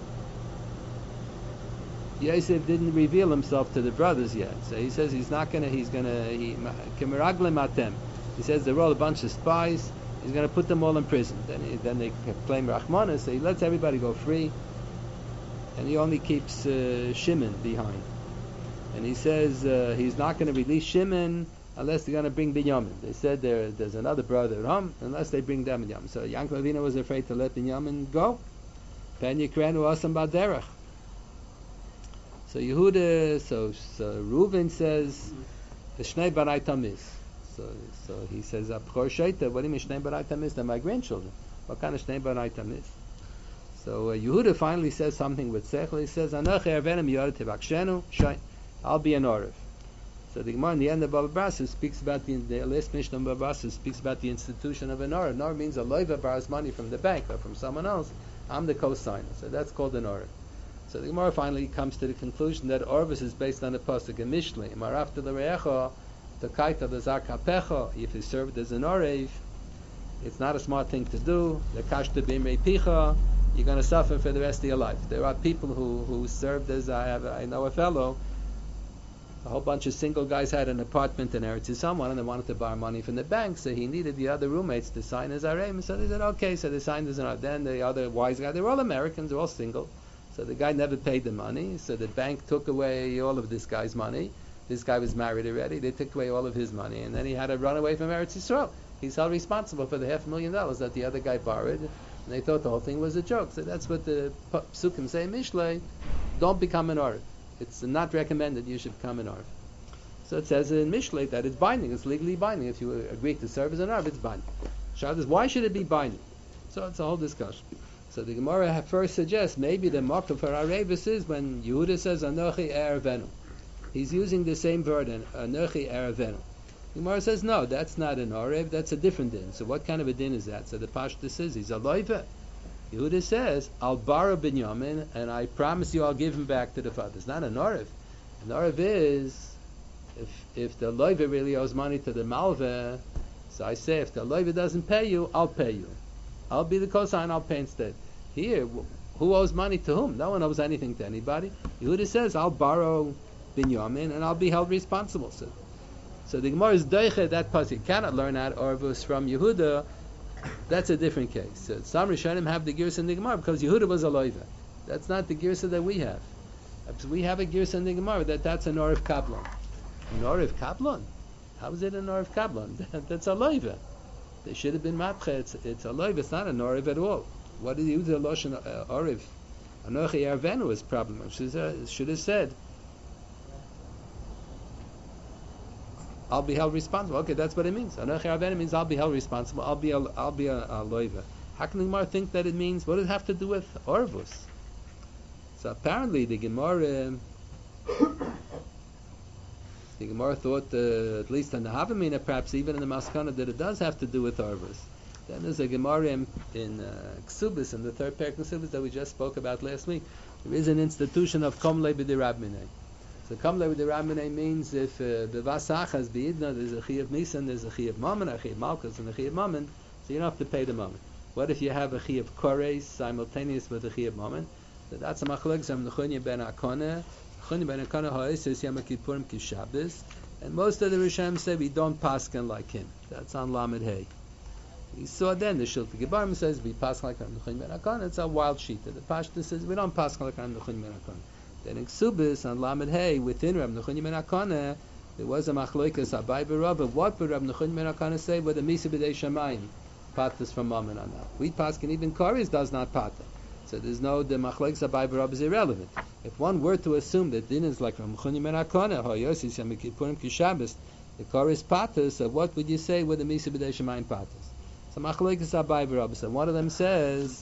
Yosef didn't reveal himself to the brothers yet. So he says he's not gonna, he's gonna, he, Kemeraglim Atem. He says they're all a bunch of spies. He's going to put them all in prison. Then, he, then they claim Rachmanis, so he lets everybody go free, and he only keeps uh, Shimon behind. And he says uh, he's not going to release Shimon unless they're going to bring Binyamin. They said there, there's another brother at home, unless they bring them Binyamin. So Yaakov Avinu was afraid to let Binyamin go. Pen Yikrenu Asam Baderech. So Yehuda, so, so Reuven says, the Shnei Barai Tamiz. So, so he says, Abchor Sheita, what do you mean Shnei Barai Tamiz? They're my grandchildren. What kind of Shnei Barai Tamiz? So uh, Yehuda finally says something with Sechel. He says, Anochi Arvenim Yored Tevakshenu, Shai, I'll be an Orev. So the Gemara in the end of Baba Basra speaks about the, the last Mishnah of Baba Basra speaks about the institution of an Orev. An Orev means a loiva borrows money from the bank or from someone else. I'm the co-signer. So that's called an Orev. So the Gemara finally comes to the conclusion that Orvis is based on the pasuk in Mishlei. Marafta l'reecha, takaita l'zakapecha. If you served as an Orev, it's not a smart thing to do. The kashta b'imrei picha, you're going to suffer for the rest of your life. There are people who, who served as, I have, I know a fellow, a whole bunch of single guys had an apartment in Eretz Yisrael, and they wanted to borrow money from the bank, so he needed the other roommates to sign as Areim. So they said, okay, so they signed as an Areim. Then the other wise guy, they were all Americans, they're all single. So the guy never paid the money, so the bank took away all of this guy's money. This guy was married already, they took away all of his money, and then he had to run away from Eretz Yisrael. He's held responsible for the half a million dollars that the other guy borrowed, and they thought the whole thing was a joke. So that's what the Psukim say in Mishlei, don't become an Orv. It's not recommended you should become an Orv. So it says in Mishlei that it's binding, it's legally binding. If you agree to serve as an Orv, it's binding. Shad is, why should it be binding? So it's a whole discussion. So the Gemara first suggests maybe the mocker for Arevis is when Yehuda says Anochi Erevenu. He's using the same word, Anochi Erevenu. The Gemara says no, that's not an Arev, that's a different din. So what kind of a din is that? So the Pashta says he's a loiva. Yehuda says I'll borrow Binyamin and I promise you I'll give him back to the father. It's not an Arev. An Arev is if if the loiva really owes money to the malva. So I say if the loiva doesn't pay you, I'll pay you. I'll be the cosign, I'll pay instead. Here, who owes money to whom? No one owes anything to anybody. Yehuda says, I'll borrow Binyamin and I'll be held responsible. So, so the Gemara is doiche that pasuk. You cannot learn that Orvus from Yehuda. That's a different case. So some Rishonim have the Girsa in the Gemara because Yehuda was a loiva. That's not the Girsa that we have. We have a Girsa in the Gemara that that's an Orv Kablon. An Orv Kablon? How is it an Orv Kablon? That's a loiva. They should have been matche. It's, it's a loiv. It's not an Orv at all. What did he use the Lashon uh, Orv? Anochi Erevenu is problem. Should have, should have said, I'll be held responsible. Okay, that's what it means. Anochi Erevenu means I'll be held responsible. I'll be a, I'll be a, a loiva. How can the Gemara think that it means? What does it have to do with Orvus? So apparently the Gemara, the Gemara thought, uh, at least in the Havamina, perhaps even in the Maskana, that it does have to do with Orvus. Then there's a Gemara in, in uh, Ksubis, in the third parak of Ksubis that we just spoke about last week. There is an institution of Komle b'dirab minei. So Komle b'dirab minei means if b'vas achas b'idna, there's a Chi of Nisan, there's a Chi of Mammon, a Chi of Malchus, and a Chi of Mammon, so you don't have to pay the Mammon. What if you have a Chi of Kores simultaneous with a Chi of Mammon? So that's a machlok zam Nechunya ben Akona. Nechunya ben Akona ha'eses Yom Kippurim ki Shabbos, and most of the Rishonim say we don't pasken like him. That's on Lamed Hey. We saw then the Shilta Gebarim says we pass like Ram Nechunya ben Akona. It's a wild sheet. The Pashta says we don't pass like Ram Nechunya ben Akona. Then in Ksubis on Lamed Hey within Ram Nechunya ben Akona there was a machloikas Abai b'Rabba. What would Ram Nechunya ben Akona say? With the Misa b'dei Shamayim. patas from mammon on that. We paskin even kares does not pata. So there's no the machlekes abai v'rab is irrelevant. If one were to assume that din is like from chunim and akona, ha yosis yamikipurim kishabes, the kares patas, so what would you say with the misa b'dei shemayim patas? So machlekes abai v'rab. So one of them says.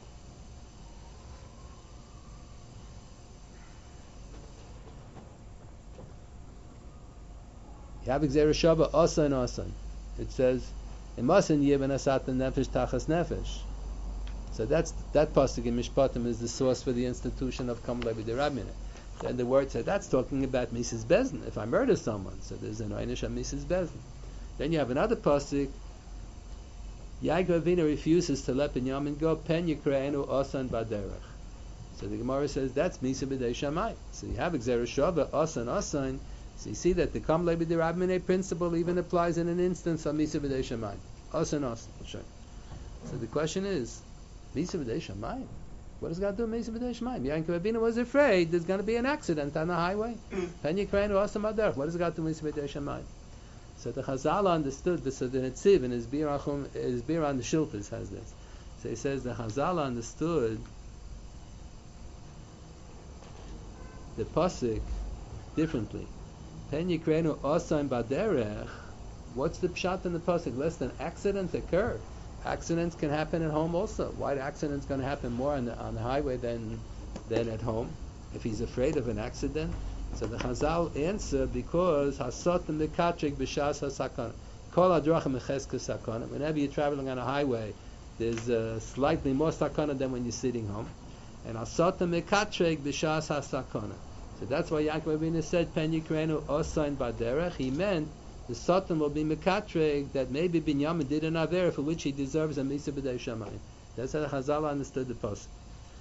You have Gzeira Shava, Asan Asan. It says, Imasan Yibn Asatan Nefesh Tachas Nefesh. So that's that pasuk in Mishpatim is the source for the institution of Kam Levi Derabmina. Then the word said that's talking about Misas Bezin. If I murder someone, so there's an Einish on Misas Bezin. Then you have another pasuk. Yaakov Avinu refuses to let Binyamin go. Pen Yikreinu Asan Baderech. So the Gemara says that's Misa B'dei Shammai. So you have Gzeira Shava, Asan Asan. So you see that the Kam Levi Derabmine principle even applies in an instance of Misa B'dei Shammai. Asan Asan. Sure. So the question is, Misa B'dei Shammai? What does God do with Misa B'dei Shammai? Yaakov Avinu was afraid there's going to be an accident on the highway. Pen Yikreinu Asan Baderech. What does God do with Misa B'dei Shammai? So the Chazal understood this. So the Netziv in his Bir Achum, his Bir on the Shilpis has this. So he says the Chazal understood the pasuk differently. Pen Yikreinu Asan Baderech. What's the pshat in the pasuk? Lest an accident occur. Accidents can happen at home also. Why are accidents going to happen more on the on the highway than than at home? If he's afraid of an accident, so the Chazal answer because Hasatan Mekatrik B'Shas HaSakana. Kol Hadrachim Mecheska Sakana. Whenever you're traveling on a highway, there's uh, slightly more sakana than when you're sitting home. And Hasatan Mekatrik B'Shas HaSakana. So that's why Yaakov Avinu said, Pen Yikreinu Osain Baderech. He meant the Satan will be Mekatreg that maybe Binyamin did an Aver for which he deserves a Misa B'dei Shamayim. That's how the Chazal understood the post.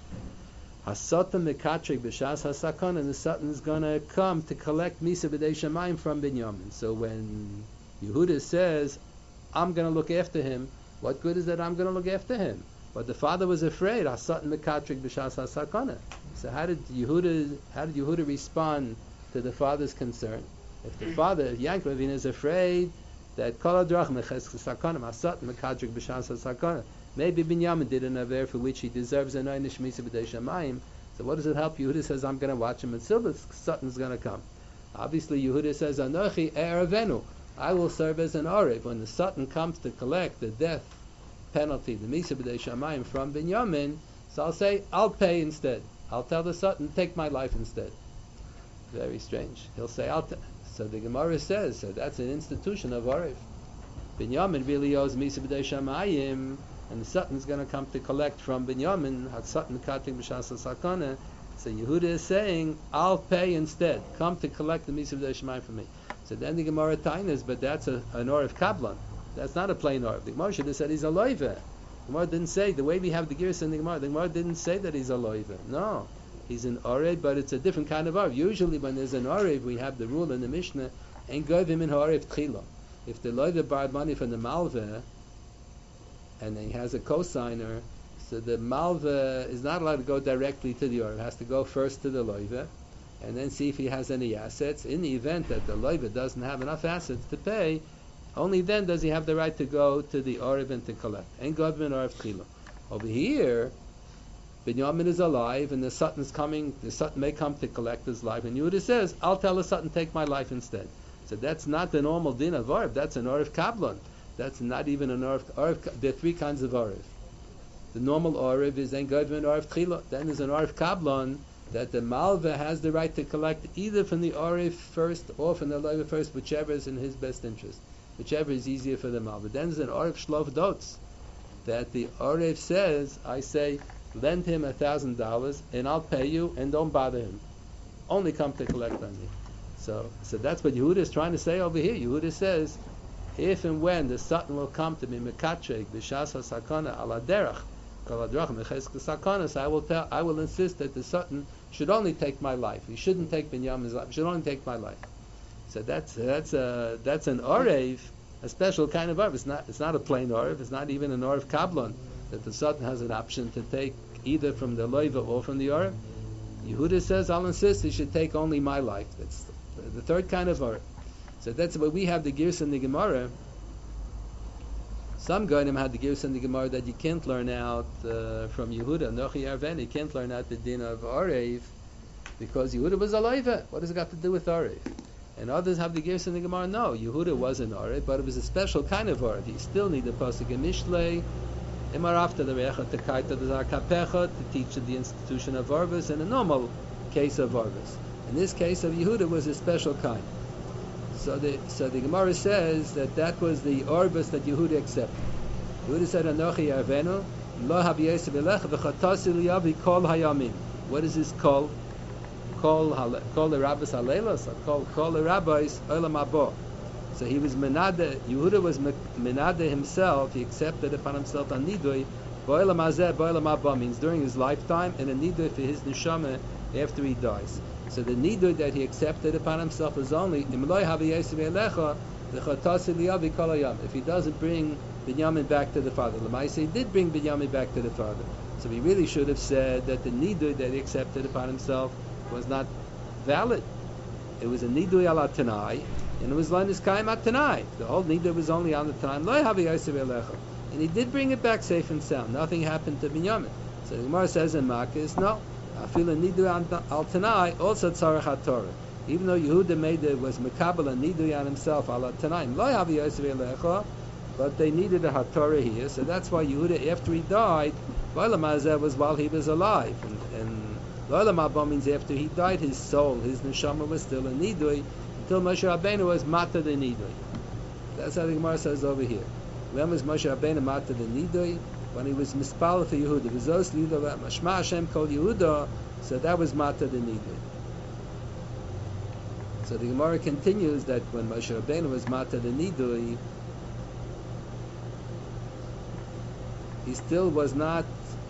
HaSatan Mekatreg B'Shas HaSakon, and the Satan is going to come to collect Misa B'dei Shamayim from Binyamin. So when Yehuda says, I'm going to look after him, what good is that I'm going to look after him? But the father was afraid. HaSatan Mekatreg B'Shas HaSakon. So how did Yehuda how did Yehuda respond to the father's concern? If the father, Yaakov Avinu, is afraid that Kol Hadrach Meches Sakana, Asat Mekadrik B'Shas HaSakana, maybe Binyamin did an aver for which he deserves an Einish Misa B'dei Shamayim. So what does it help? Yehuda says, I'm going to watch him until the Satan's going to come. Obviously, Yehuda says, Anochi Eravenu, I will serve as an Orev. When the Satan comes to collect the death penalty, the Misa B'dei Shamayim from Binyamin, so I'll say, I'll pay instead. I'll tell the Satan, take my life instead. Very strange. He'll say, I'll t-. So the Gemara says, so that's an institution of Orev. Binyamin really owes Misa B'dei Shamayim, and the Satan's going to come to collect from Binyamin, Satan Katik B'Shas HaSakana. So Yehuda is saying, I'll pay instead. Come to collect the Misa B'dei Shamayim from me. So then the Gemara tainas, but that's a, an Orev Kablan. That's not a plain Orev. The Gemara should have said he's a loive. The Gemara didn't say, the way we have the Giris in the Gemara, the Gemara didn't say that he's a loive. No. He's an Orev, but it's a different kind of Orev. Usually when there's an Orev, we have the rule in the Mishnah, and govim in Orev Tchila. If the loive borrowed money from the Malveh, and he has a cosigner, so the Malveh is not allowed to go directly to the Orev. It has to go first to the loive, and then see if he has any assets. In the event that the loive doesn't have enough assets to pay, only then does he have the right to go to the Orev and to collect. And govim in Orev Tchila. Over here, Binyamin is alive, and the Satan's coming. The Satan may come to collect his life, and Yehuda says, "I'll tell the Satan take my life instead." So that's not the normal din of Orev. That's an Orev Kablan. That's not even an Orev. Orev there are three kinds of Orev. The normal Orev is then Govim Orev Tchila. Then there's an Orev Kablan that the Malva has the right to collect either from the Orev first or from the Loiva first, whichever is in his best interest, whichever is easier for the Malva. Then there's an Orev Shlov Dots that the Orev says, I say, lend him a thousand dollars and I'll pay you, and don't bother him. Only come to collect on me. So, so that's what Yehuda is trying to say over here. Yehuda says, if and when the Satan will come to me, Mekatreg B'Shas HaSakana Ala Derech Kol Hadrach Mecheska Sakana, so I will tell, I will insist that the Satan should only take my life. He shouldn't take Binyamin's life. He should only take my life. So that's that's a that's an Orev, a special kind of Orev. It's not it's not a plain Orev. It's not even an Orev Kablan that the Satan has an option to take either from the Loiva or from the Orev. Yehuda says, I'll insist he should take only my life. That's the, the third kind of Orev. So that's what we have the Girs in the Gemara. Some Goyim had the Gerus in the Gemara that you can't learn out uh, from Yehuda. Nochi Arven, you can't learn out the din of Arev because Yehuda was a loiva. What does it got to do with Arev? And others have the Gerus in the Gemara. No, Yehuda was an Arev, but it was a special kind of Arev. You still need the pasuk in Mishlei. Imar after the Recha Tekaita the Zarkapecha to teach the institution of Arvis in a normal case of Arvis. In this case of Yehuda was a special kind. So the so the Gemara says that that was the Arvis that Yehuda accepted. Yehuda said, Anochi Arvenu, Lo Habiyesa Belech V'chatasi Liyavi Kol Hayamin. What is this call? Call call the rabbis Halelos, or call call the rabbis Olam Haba. So he was menade. Yehuda was menade himself. He accepted upon himself a nidui. Bo'elam hazeh, bo'elam haba means during his lifetime, and a nidui for his neshama after he dies. So the nidui that he accepted upon himself is only im lo havi yosef elecha v'chatasi liyavi kol hayam. If he doesn't bring Binyamin back to the father, Lamaisa he did bring Binyamin back to the father. So he really should have said that the nidui that he accepted upon himself was not valid. It was a nidui ala tanai. And it was Linus Kaim at Tanai. The whole Nidui was only on the Tanai. Lo havi Yosef Elecha. And he did bring it back safe and sound. Nothing happened to Binyamin. So the Gemara says in Makis, no. I feel a Nidui al Tanai, also Tzarech HaTorah. Even though Yehuda made it, was Mekabel and Nidui on himself, al Tanai. Lo havi Yosef Elecha. But they needed a HaTorah here. So that's why Yehuda, after he died, Bo'elam hazeh was while he was alive. And, and Bo'elam haba means after he died, his soul, his neshama was still a Nidui. Until Moshe Rabbeinu was Mata the Nidui. That's how the Gemara says over here. When was Moshe Rabbeinu Mata the Nidui? When he was Mispal for Yehuda. V'zos Yehuda Mashma Hashem called Yehuda. So that was Mata the Nidui. So the Gemara continues that when Moshe Rabbeinu was Mata the Nidui, he still was not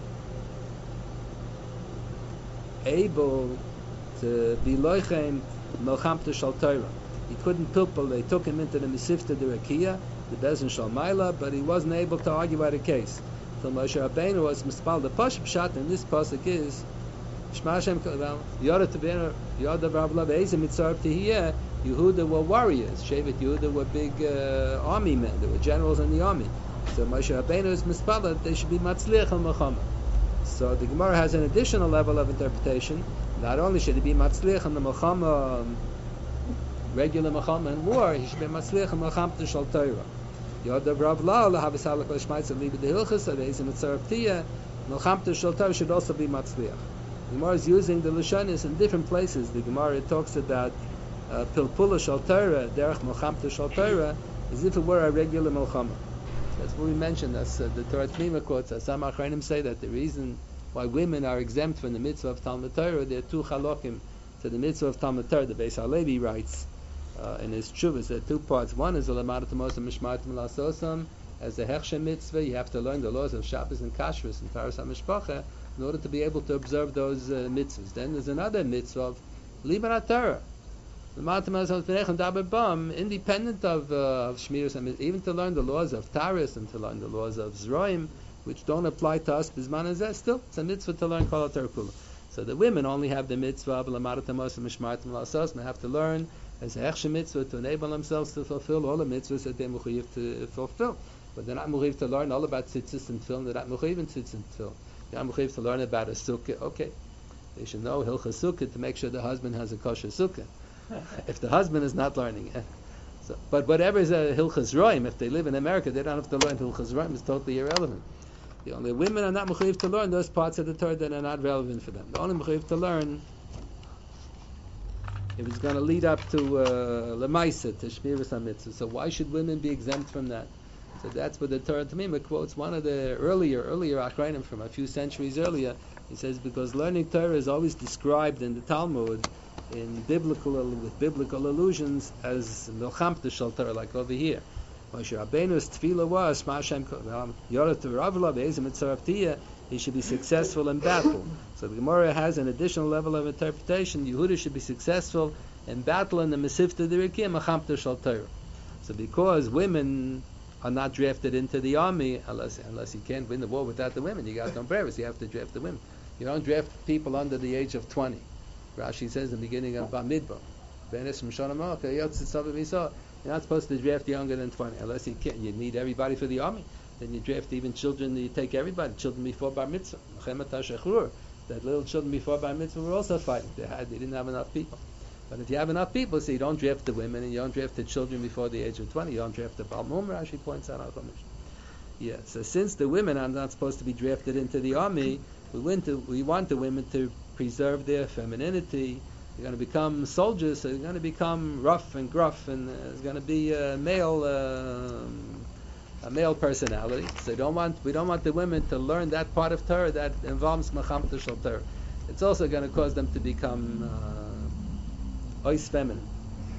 able to be loichem Melchamta Shal Torah. He couldn't pilpul. They took him into the Mesivta de Rekiya, the Bezin Shal Maila, but he wasn't able to argue out a case. So Moshe Rabbeinu was mispal. The Pashup Pshat in this pasuk is Shema Hashem Yoda Tavena Yoda Vavla Beizim Mitzar Tehiyah. Yehuda were warriors. Shevet Yehuda were big uh, army men. They were generals in the army. So Moshe Rabbeinu is mispal that they should be Matzliach al Melchama. So the Gemara has an additional level of interpretation. Not only should he be matzliach in the Melchama, regular Melchama and war, he should be matzliach in Melchamta Shal Torah. Yodav Rav Lau lahavis halach l'shmaitz liba de hilchas adeis in mitzarab tiyah. Melchamta Shal Torah should also be matzliach. The Gemara is using the lashonis in different places. The Gemara talks about uh, pilpula Shal Torah, derech Melchamta Shal Torah, as if it were a regular Melchama. That's what we mentioned. That's uh, the Torah Tmima quotes. Some Achronim say that the reason why women are exempt from the mitzvah of Talmud Torah, there are two halakim to the mitzvah of Talmud Torah. The Beis Halevi writes uh, in his Tshuvas, there are two parts. One is the Lamadat Mosam Mishmartim Lasosam. As a Hechshem mitzvah, you have to learn the laws of Shabbos and Kashrus and Taras HaMishpacha in order to be able to observe those uh, mitzvahs. Then there's another mitzvah of Liban HaTorah. Independent of, uh, of Shmiras, and even to learn the laws of Taras and to learn the laws of Zroim, which don't apply to us, Bizman Hazeh, still, it's a mitzvah to learn Kol HaTorah Kula. So the women only have the mitzvah of Lamadat Mosam Mishmartim Lasos, and they have to learn as a Hechshem mitzvah to enable themselves to fulfill all the mitzvahs that they're mechuyev to fulfill. But they're not mechuyev to learn all about tzitzis and tefillin, they're not mechuyev in tzitzis and tefillin. They're not mechuyev to learn about a sukkah. Okay, they should know Hilchas Sukkah to make sure the husband has a kosher sukkah. If the husband is not learning it. So, but whatever is a Hilchas Roim, if they live in America, they don't have to learn Hilchas Roim. It's totally irrelevant. The only women are not mechuyev to learn those parts of the Torah that are not relevant for them. The only mechuyev to learn if it's going to lead up to Lemaisa, to Shmiras HaMitzvah. So why should women be exempt from that? So that's what the Torah Tamima quotes one of the earlier, earlier Achrayim from a few centuries earlier. He says, because learning Torah is always described in the Talmud in biblical, with biblical allusions as Melchamta Shal Torah, like over here. Moshe Rabbeinu's tefillah was, Shema Hashem Yorat Ravla Be'ezim Mitzarav Tiyah, he should be successful in battle. So the Gemara has an additional level of interpretation. Yehuda should be successful in battle in the Mesivta D'Rekiya, Melchamta Shal Torah. So because women are not drafted into the army, unless unless you can't win the war without the women, you got no brevis, you have to draft the women. You don't draft people under the age of twenty. Rashi says in the beginning of Bamidbar, You're not supposed to draft younger than twenty, unless you can't. You need everybody for the army. Then you draft even children. You take everybody. Children before bar mitzvah. That little children before bar mitzvah were also fighting. They had. They didn't have enough people. But if you have enough people, so you don't draft the women and you don't draft the children before the age of twenty. You don't draft the balmum. Rashi points out. Yeah. So since the women are not supposed to be drafted into the army, we want to. We want the women to preserve their femininity. They're going to become soldiers, so they're going to become rough and gruff, and uh, there's going to be a male, uh, a male personality. So they don't want, we don't want the women to learn that part of Torah that involves Machamta Shel Torah. It's also going to cause them to become uh, ois feminine.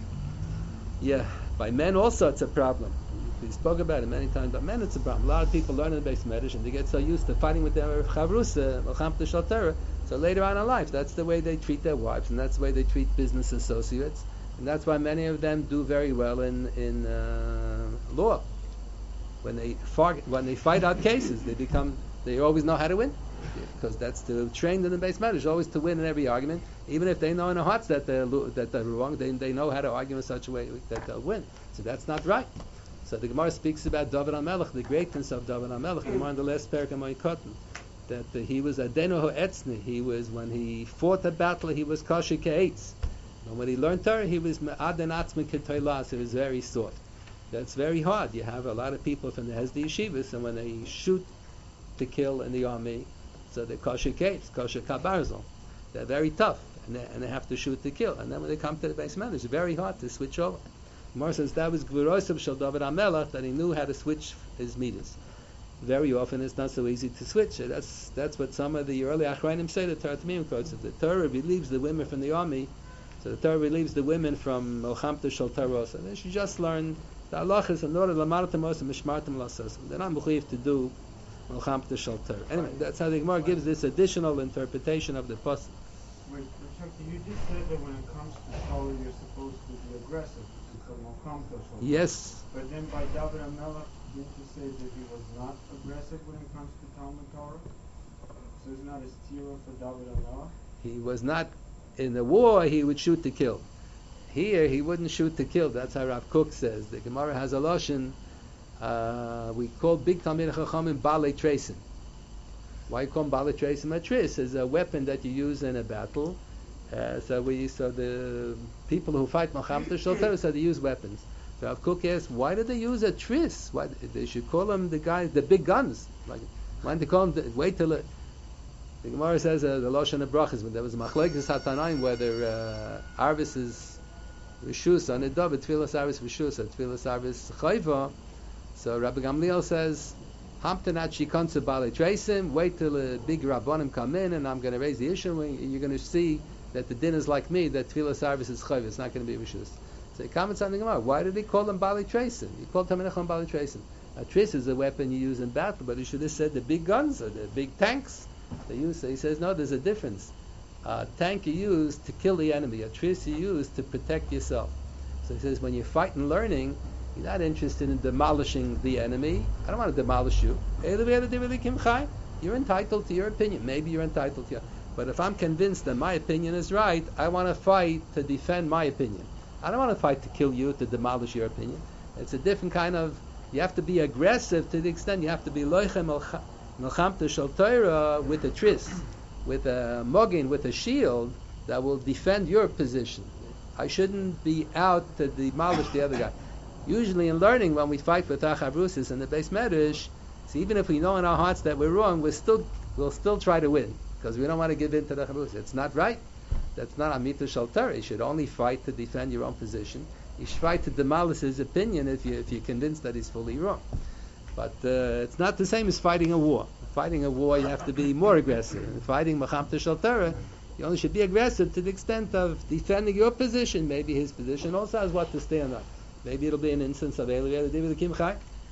Yeah, by men also it's a problem. We spoke about it many times, but men it's a problem. A lot of people learn in the base medish and they get so used to fighting with their chavrusa, Machamta Shel Torah. So later on in life, that's the way they treat their wives, and that's the way they treat business associates, and that's why many of them do very well in in uh, law. When they fought, when they fight out cases, they become they always know how to win, because that's the trained in the base matters always to win in every argument, even if they know in their hearts that they're that they're wrong. They they know how to argue in such a way that they'll win. So that's not right. So the Gemara speaks about David HaMelech, the greatness of David HaMelech. The Gemara in the last parak of Moed that uh, he was Adenu Ho'etzne. He was, when he fought a battle, he was Kashi Ke'etz. And when he learned Torah, he was Aden Atzme K'toilas. It was very soft. That's very hard. You have a lot of people from the Hesdi Yeshivas, and when they shoot to kill in the army, so they're Kashi Ke'etz, Kashi Kabarzel. They're very tough, and they, and they have to shoot to kill. And then when they come to the base man, it's very hard to switch over. Gemara says that was Gvurosav Shel David HaMelech, that he knew how to switch his meters. Very often it's not so easy to switch. That's that's what some of the early Achrayim say. The Torah Tamim quotes it. The Torah relieves the women from the army, so the Torah relieves the women from Melchamta Shel Torah. So they should just learn the halachas in order to lamartam os and mishmartam lasos. They're not mechuyev to do Melchamta Shel Torah. Anyway, that's how the Gemara gives this additional interpretation of the pasuk. Wait, you just said that when it comes to Torah, you're supposed to be aggressive. It's a Melchamta Shel Torah. Yes. But then by David HaMelech, didn't you say that he was not aggressive when it comes to Talmud Torah? So it's not a stira for David HaMelech? He was not, in the war he would shoot to kill. Here he wouldn't shoot to kill. That's how Rav Kook says. The Gemara has a lashon, uh, we call big Talmid Chachamim Balei Tresim. Why you call them Balei Tresim? A tris is a weapon that you use in a battle. Uh, so we, so the people who fight Melchamta Shel Torah, so they use weapons. Rav Kook asks, why did they use a tris? Why they should call them the guys, the big guns? Like, why did they call them? The, wait till it, the Gemara says uh, the Lashon of Brachas, when there was a machlekes hatanaim whether uh, Arvis is rishus on a dove, tefillas Arvis rishus, tefillas Arvis chayva. So Rabbi Gamliel says, Hamtanat shikansu balei tresim. Wait till the big rabbanim come in, and I'm going to raise the issue. And you're going to see that the din is like me, that tefillas Arvis is chayva. It's not going to be rishus. So he comments on the Gemara. Why did he call them Bali Tresim? He called them Menachem Bali Tresim. A tris is a weapon you use in battle, but he should have said the big guns or the big tanks. They use. So he says no. There's a difference. A tank you use to kill the enemy. A tris you use to protect yourself. So he says when you fight and learning, you're not interested in demolishing the enemy. I don't want to demolish you. You're entitled to your opinion. Maybe you're entitled to your. But if I'm convinced that my opinion is right, I want to fight to defend my opinion. I don't want to fight to kill you, to demolish your opinion. It's a different kind of, you have to be aggressive to the extent you have to be loichem melchamta shel Torah with a tris, with a mogin, with a shield that will defend your position. I shouldn't be out to demolish the other guy. Usually in learning, when we fight with achavrusis in the base medrash, so even if we know in our hearts that we're wrong, we're still, we'll still try to win, because we don't want to give in to the achavrusis. It's not right. That's not Amita Shel Torah. You should only fight to defend your own position. You should fight to demolish his opinion if, you, if you're convinced that he's fully wrong. But uh, it's not the same as fighting a war. Fighting a war, you have to be more aggressive. And fighting Machamta Shel Torah, you only should be aggressive to the extent of defending your position. Maybe his position also has what to stand on. Maybe it'll be an instance of Eliyah the Kim Chai.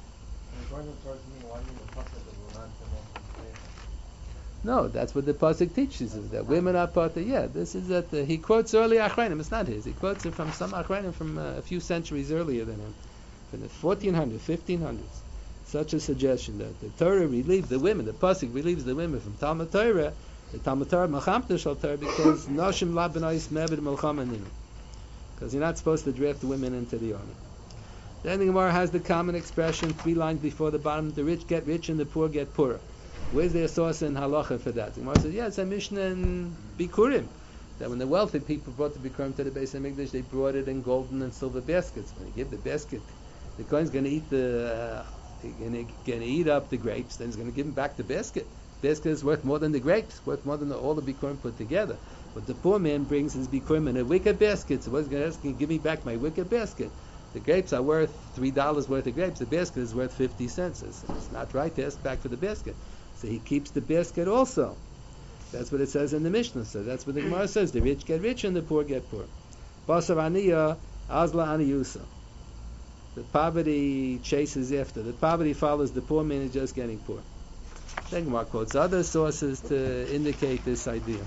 No, that's what the pasuk teaches us, that women are part of, yeah, this is that, uh, he quotes early Achrayim, it's not his, he quotes it from some Achrayim from uh, a few centuries earlier than him, from the fourteen hundreds, fifteen hundreds. Such a suggestion that the Torah relieves the women, the pasuk relieves the women from Talmud Torah, the Talmud Torah Melchamta Shel Torah, because Noshim Labanais Mevid Melchamanim, because you're not supposed to draft the women into the army. Then the Gemara has the common expression three lines before the bottom: the rich get rich and the poor get poorer. Where's their source in halacha for that? The Gemara says, yeah, it's a Mishnah in Bikurim. That when the wealthy people brought the Bikurim to the Beis Hamikdash, they brought it in golden and silver baskets. When you give the basket, the Kohen's going to eat the, uh, going to eat up the grapes. Then he's going to give him back the basket. The basket is worth more than the grapes, worth more than the, all the Bikurim put together. But the poor man brings his Bikurim in a wicker basket. So what's going to ask him? Give me back my wicker basket. The grapes are worth three dollars worth of grapes. The basket is worth fifty cents. It's, it's not right to ask back for the basket. So he keeps the basket also. That's what it says in the Mishnah. So that's what the Gemara says. The rich get rich and the poor get poor. Basar aniyah, azla aniyusa. The poverty chases after. The poverty follows the poor man is just getting poor. Then Gemara quotes other sources to indicate this idea.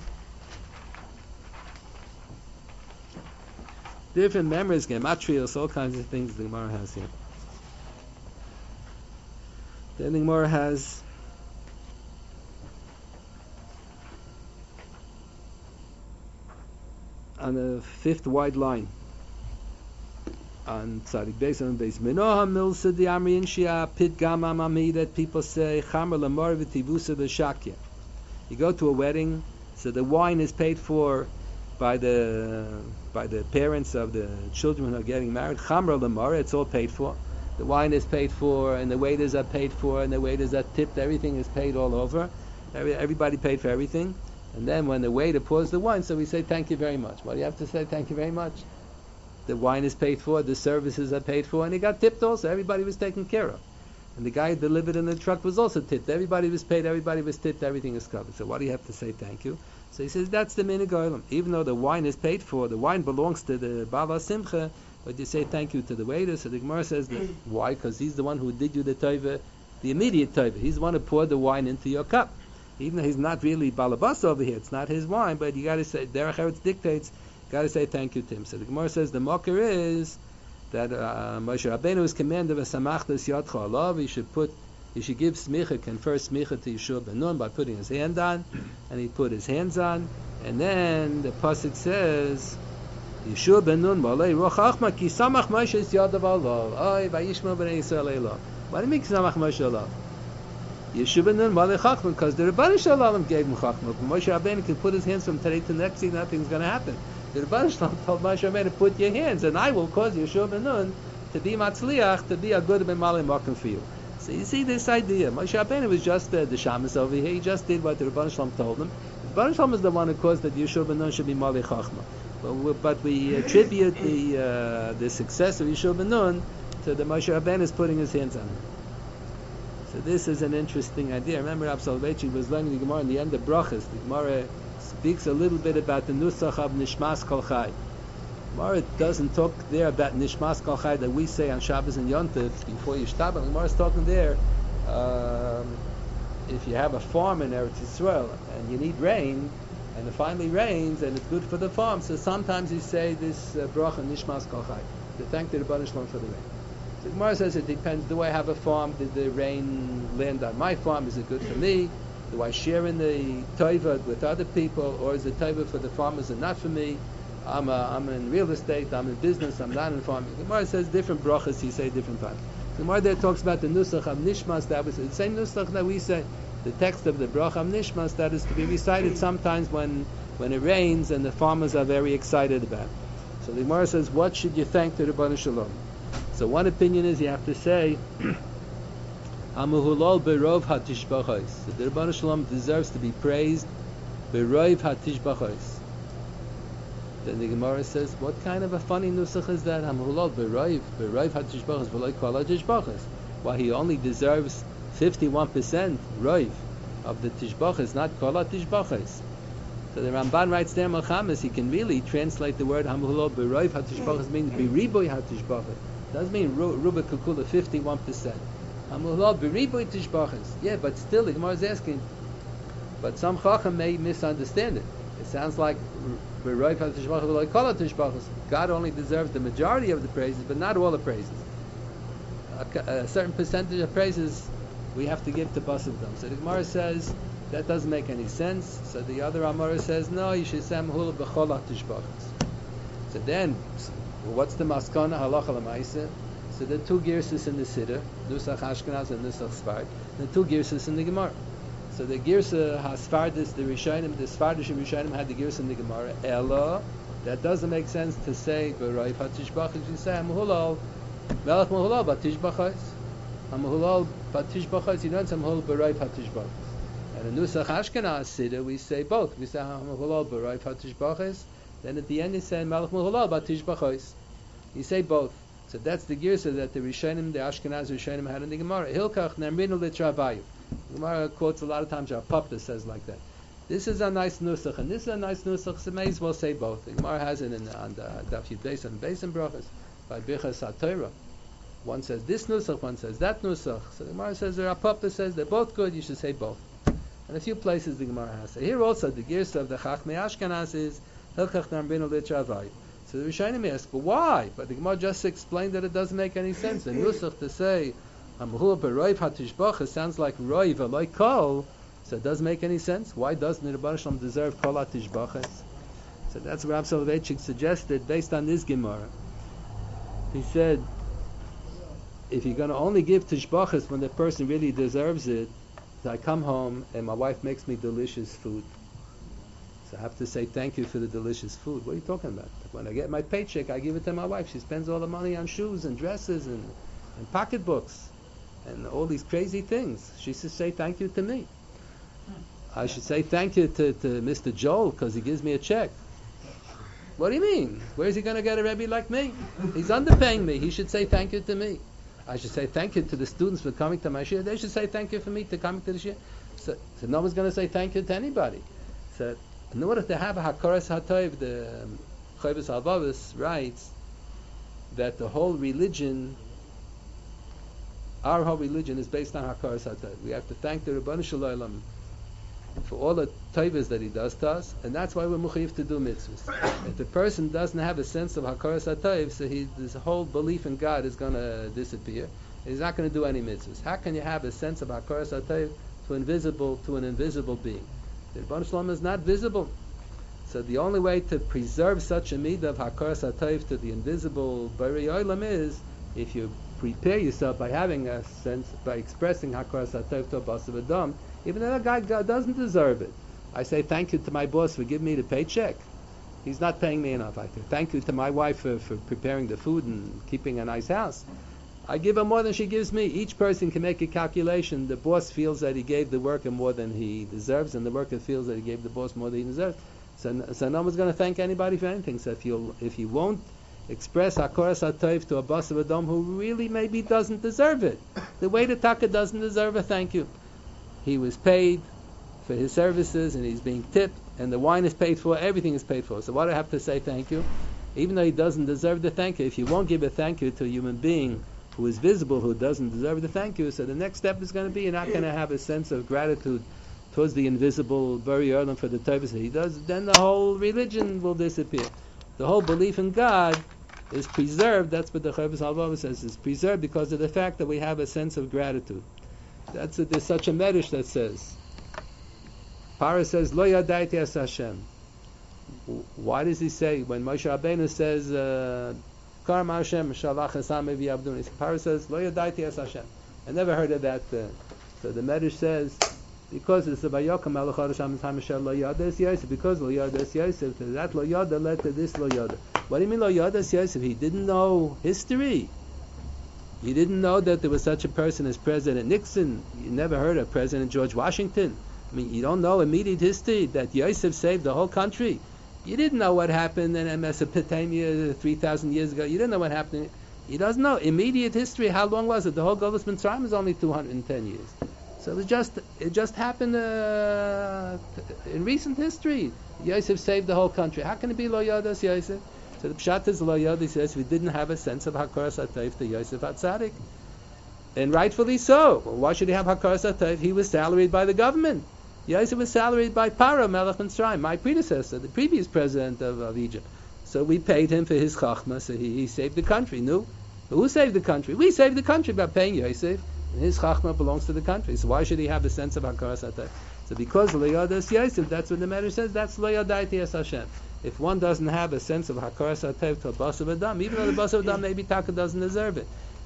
Different memories, gematrios, all kinds of things the Gemara has here. Then the Gemara has on the fifth wide line on Tzadik Beis on Beis Minoha Milsa the Amri Inshia Pit Gama Mami that people say Chamar Lamar V'Tivusa V'Shakya. You go to a wedding, so the wine is paid for by the by the parents of the children who are getting married. Chamar Lamar, it's all paid for. The wine is paid for, and the waiters are paid for, and the waiters are tipped. Everything is paid all over. Every, everybody paid for everything. And then when the waiter pours the wine, so we say thank you very much. What do you have to say? Thank you very much. The wine is paid for, the services are paid for, and he got tipped also. Everybody was taken care of. And the guy who delivered in the truck was also tipped. Everybody was paid, everybody was tipped, everything is covered. So what do you have to say thank you? So he says that's the minig olam. Even though the wine is paid for, the wine belongs to the Bala Simcha, but you say thank you to the waiter. So the Gemara says that, why? Because he's the one who did you the tova, the immediate tova. He's the one who poured the wine into your cup. Even though he's not really balabas over here, it's not his wine, but you got to say, Derech Eretz dictates, you got to say thank you to him. So the Gemara says the mocker is that uh, Moshe Rabbeinu is commanded of Samachtas Yadcha Alav. He should put, he should give smicha, confer smicha to Yeshua ben Nun by putting his hand on, and he put his hands on, and then the pasuk says, Yeshua ben Nun malei roch achma ki samach Moshe yadav alav. Oy vayishma bnei Yisrael elav. Why do you make samach Moshe alav? Yeshua ben Nun malei chachma, because the Rebbeinu Shalom gave him chachma. Moshe Rabbeinu can put his hands from today to next week, nothing's going to happen. The Rebbeinu Shalom told Moshe Rabbeinu, put your hands, and I will cause Yeshua ben Nun to be matzliach, to be a good ben malei makom for you. So you see this idea. Moshe Rabbeinu was just uh, the shamus over here. He just did what the Rebbeinu Shalom told him. The Rebbeinu Shalom is the one who caused that Yeshua ben Nun should be malei chachma. But we, but we attribute the uh, the success of Yeshua ben Nun to the Moshe Rabbeinu is putting his hands on him. So this is an interesting idea. Remember, Rav Soloveitchik was learning the Gemara in the end of Brachas. The Gemara speaks a little bit about the nusach of Nishmas Kol Chai. Gemara doesn't talk there about Nishmas Kol Chai that we say on Shabbos and Yontif before Yishtabah. The Gemara is talking there. Um, if you have a farm in Eretz Yisrael and you need rain, and it finally rains and it's good for the farm, so sometimes you say this uh, bracha Nishmas Kol Chai to thank the Rebbeinu Shalom for the rain. The Gemara says it depends. Do I have a farm? Did the rain land on my farm? Is it good for me? Do I share in the tova with other people, or is the tova for the farmers and not for me? I'm a, I'm in real estate. I'm in business. I'm not in farming. The Gemara says different brachas. You say different times. The Gemara there talks about the nusach of nishmas. That was the same nusach that we say. The text of the bracha of nishmas that is to be recited sometimes when when it rains and the farmers are very excited about it. So the Gemara says, what should you thank the Rebbeinu Shalom? So one opinion is you have to say, Amuhulol berov hatishbachos. The Rebbeinu Shalom deserves to be praised. Berov hatishbachos. Then the Gemara says, what kind of a funny nusach is that? Amuhulol berov berov hatishbachos v'loy kol hatishbachos. Why he only deserves fifty-one percent rov of the tishbachos, not kol hatishbachos. So the Ramban writes there, Melchames, he can really translate the word Amuhulol berov hatishbachos means beriboy hatishbachos. Doesn't mean Ruba Kukula fifty-one percent. Yeah, but still the Gemara is asking, but some Chacham may misunderstand it. It sounds like God only deserves the majority of the praises, but not all the praises. A, a certain percentage of praises we have to give to Basildam. So the Gemara says that doesn't make any sense. So the other Amara says, no, you should say Amhula B'chol HaTishbachos. So then, well, what's the maskana halacha l'maisa? So there are two girsus in the Siddur, Nusach Ashkenaz and Nusach Sfard. The two girsus in the Gemara. So the girsa Hasfardis, the Rishonim, the Sfardish Rishonim had the girsa in the Gemara. Ella, that doesn't make sense to say B'Rayv HaTishbachis. You say Amhulal, Melech Mahulal Batishbachis. Amhulal Batishbachis. You don't say Amhulal B'Rayv HaTishbachis. And in Nusach Ashkenaz Siddur we say both. We say Amhulal B'Rayv HaTishbachis. Then at the end you say Melech Mahulal Batishbachis. You say both. So that's the girsa that the Rishonim, the Ashkenaz Rishonim had in the Gemara. Hilkach Nemrinu Litravayu. The Gemara quotes a lot of times. Our Papa says like that. This is a nice nusach, and this is a nice nusach. So may as well say both. The Gemara has it in on the Daf Yud Beis and Beis and Brachas by Birchas HaTorah. One says this nusach, one says that nusach. So the Gemara says our Papa says they're both good. You should say both. And a few places the Gemara has. So here also the girsa of the Chachmei Ashkenaz is Hilkach Nemrinu Litravayu. So the Rishonim ask, but why? But the Gemara just explained that it doesn't make any sense. The nusach to say Amhul B'Roiv HaTishbachas sounds like Roiv Aloi Kol, so it doesn't make any sense. Why doesn't the Rebbeinu Shalom deserve Kol HaTishbachas? So that's what Rav Soloveitchik suggested based on this Gemara. He said, if you're going to only give Tishbachas when the person really deserves it, so I come home and my wife makes me delicious food. So I have to say thank you for the delicious food. What are you talking about? When I get my paycheck, I give it to my wife. She spends all the money on shoes and dresses and, and pocketbooks and all these crazy things. She should say thank you to me. I should say thank you to, to Mister Joel because he gives me a check. What do you mean? Where is he going to get a Rebbe like me? He's underpaying me. He should say thank you to me. I should say thank you to the students for coming to my shir. They should say thank you for me to coming to the shir. So, so no one's going to say thank you to anybody. So in order to have a Hakaras HaTov, the um, Chovos HaLevavos writes that the whole religion, our whole religion is based on Hakaras HaTov. We have to thank the Rebbeinu Shalom for all the tovas that he does to us, and that's why we're mechuyev to do mitzvahs. If the person doesn't have a sense of Hakaras HaTov, so he, his whole belief in God is going to disappear. He's not going to do any mitzvahs. How can you have a sense of Hakaras HaTov to invisible to an invisible being? The Rebbeinu Shalom is not visible. So the only way to preserve such a midah of Hakaras HaTov to the invisible Borei Olam is if you prepare yourself by having a sense, by expressing Hakaras HaTov to a Basav Adam, even though that guy doesn't deserve it. I say thank you to my boss for giving me the paycheck. He's not paying me enough. I say thank you to my wife for, for preparing the food and keeping a nice house. I give her more than she gives me. Each person can make a calculation. The boss feels that he gave the worker more than he deserves, and the worker feels that he gave the boss more than he deserves. So, so no one's going to thank anybody for anything. So if you if you won't express Hakaras HaTov to a Basav Adam who really maybe doesn't deserve it, the waiter Taka doesn't deserve a thank you. He was paid for his services, and he's being tipped, and the wine is paid for. Everything is paid for. So why do I have to say thank you? Even though he doesn't deserve the thank you, if you won't give a thank you to a human being who is visible, who doesn't deserve the thank you, so the next step is going to be you're not going to have a sense of gratitude towards the invisible Borei Olam for the tovas that he does. Then the whole religion will disappear. The whole belief in God is preserved. That's what the Chovos HaLevavos says. Is preserved because of the fact that we have a sense of gratitude. That's a, there's such a medrash that says. Parah says Lo Yadaiti Es Hashem. Why does he say when Moshe Rabbeinu says Kar Ma Hashem Shalach Esam V'Yavdun? Parah says Lo Yadaiti Es Hashem. I never heard of that. Uh, so the medrash says because it's the Vayokam Melech Hashem Hamashel Lo Yades Yosef. Because Lo Yades Yosef, that Lo Yada led to this Lo Yada. What do you mean Lo Yades Yosef? He didn't know history. You didn't know that there was such a person as President Nixon. You never heard of President George Washington. I mean, you don't know immediate history that Yosef saved the whole country. You didn't know what happened in Mesopotamia three thousand years ago. You didn't know what happened. He doesn't know immediate history. How long was it? The whole Golus Mitzrayim is only two hundred ten years. So it just it just happened uh, in recent history. Yosef saved the whole country. How can it be Lo Yadas Yosef? So the pshat is Lo Yadas Yosef. We didn't have a sense of Hakaras HaTov to Yosef HaTzadik, and rightfully so. Why should he have Hakaras HaTov? He was salaried by the government. Yosef was salaried by Paro Melech Mitzrayim, my predecessor, the previous president of, of Egypt. So we paid him for his chachma, so he, he saved the country. No, who saved the country? We saved the country by paying Yosef. And his chachma belongs to the country. So why should he have a sense of Hakaras HaTov? So because Lo Yadas Yosef, that's what the Medrash says. That's Lo Yadaiti Es Hashem. If one doesn't have a sense of Hakaras HaTov to a Basav Adam, even though the Basav Adam maybe Taka doesn't deserve it,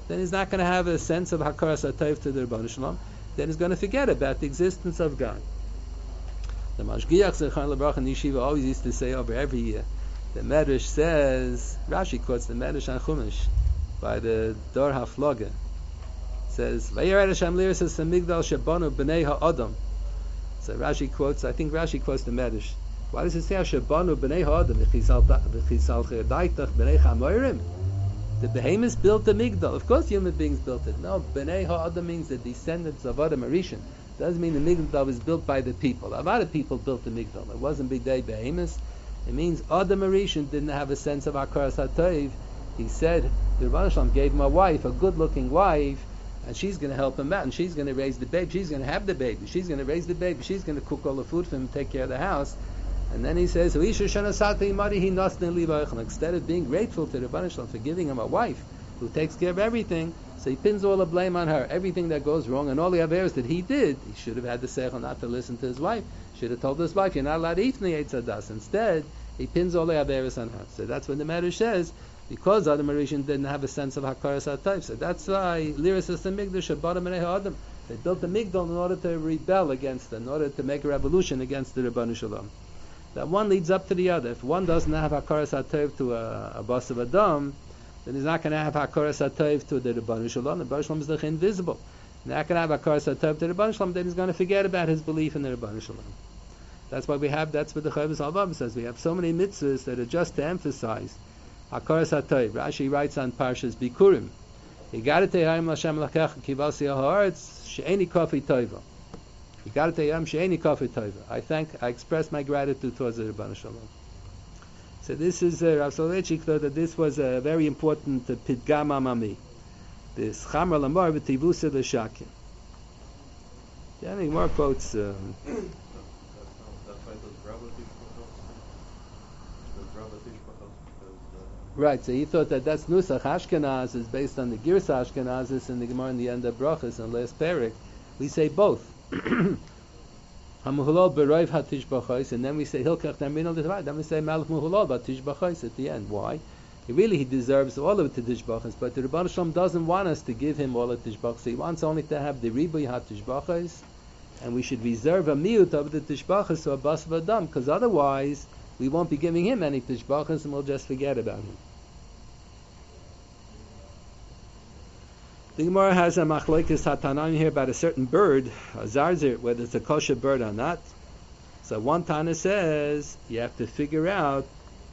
then he's not going to have a sense of Hakaras HaTov to the Rebbeinu Shalom. Then he's going to forget about the existence of God. The Mashgiach Zechon Lebrach in Yeshiva always used to say over every year, the Medrash says, Rashi quotes the Medrash on Chumash by the Dor HaFloga. Says, Vayered Hashem liris hamigdal shebanu b'nei ha'adam. So Rashi quotes, I think Rashi quotes the Medrash. Why does it say shebanu b'nei ha'adam? V'chisal chedaitach b'nei chamoirim. The behemoths built the migdal. Of course human beings built it. No, b'nei ha'adam means the descendants of Adam Arishan. Doesn't mean the migdal was built by the people. A lot of people built the migdal. It wasn't b'dei behemoths. It means Adam Arishan didn't have a sense of Hakaras HaTov. He said, the Rebbeinu Shalom gave him a wife, a good-looking wife, and she's going to help him out, and she's going to raise the baby, she's going to have the baby, she's going to raise the baby, she's going to cook all the food for him, take care of the house. And then he says, instead of being grateful to the Rebbeinu Shalom for giving him a wife who takes care of everything, so he pins all the blame on her, everything that goes wrong, and all the averos that he did, he should have had the seichel not to listen to his wife, should have told his wife, you're not allowed to eat from the Eitz Hadas. Instead, he pins all the averos on her. So that's what the Medrash says, because Adam Arishan didn't have a sense of Hakaras HaTov. So that's why Liris is the Migdash, Shabbatim and Adam. They built the Migdal in order to rebel against it, in order to make a revolution against the Rebbeinu Shalom. That one leads up to the other. If one doesn't have Hakaras HaTov to a, a Bas of Adam, then he's not going to have Hakaras HaTov to the Rebbeinu Shalom. The Rebbeinu Shalom is the invisible. He's not going to have Hakaras HaTov to the Rebbeinu Shalom, then he's going to forget about his belief in the Rebbeinu Shalom. That's why we have, that's what the Chovos HaLevavos says. We have so many mitzvahs that are just to emphasize Hakaras HaTov. Rashi writes on Parshas Bikurim, Higadete Hayim L'Hashem L'Kecha Kivasi Ha'aretz She'eni Kofi Toiva. Higadete Hayim She'eni Kofi Toiva. I thank, I express my gratitude towards the Rebbeinu Shalom. So this is, uh, Rav Soloveitchik thought that this was a very important uh, Pidgam Amami. This Chamar Lamar V'Tivusa L'Shakim. Yeah, any more quotes? Um, Right, so he thought that that's Nusach Ashkenaz is based on the Girsa Ashkenazis in the Gemara in the end of Brachas and last Perek. We say both. Hamuhulol Beroiv HaTish B'chais, and then we say Hilkach Terminal D'Tavad. Then we say Malach Muhulol HaTish B'chais at the end. Why? He really he deserves all of the Tish B'chais, but the Rebbeinu Shalom doesn't want us to give him all of the Tish B'chais. He wants only to have the Ribuy HaTish B'chais, and we should reserve a miut of the Tish B'chais to a Bas V'Adam, because otherwise we won't be giving him any tishbachas and we'll just forget about him. The Gemara has a machlokes hatanaim here about a certain bird, a zarzir, whether it's a kosher bird or not. So one Tana says you have to figure out,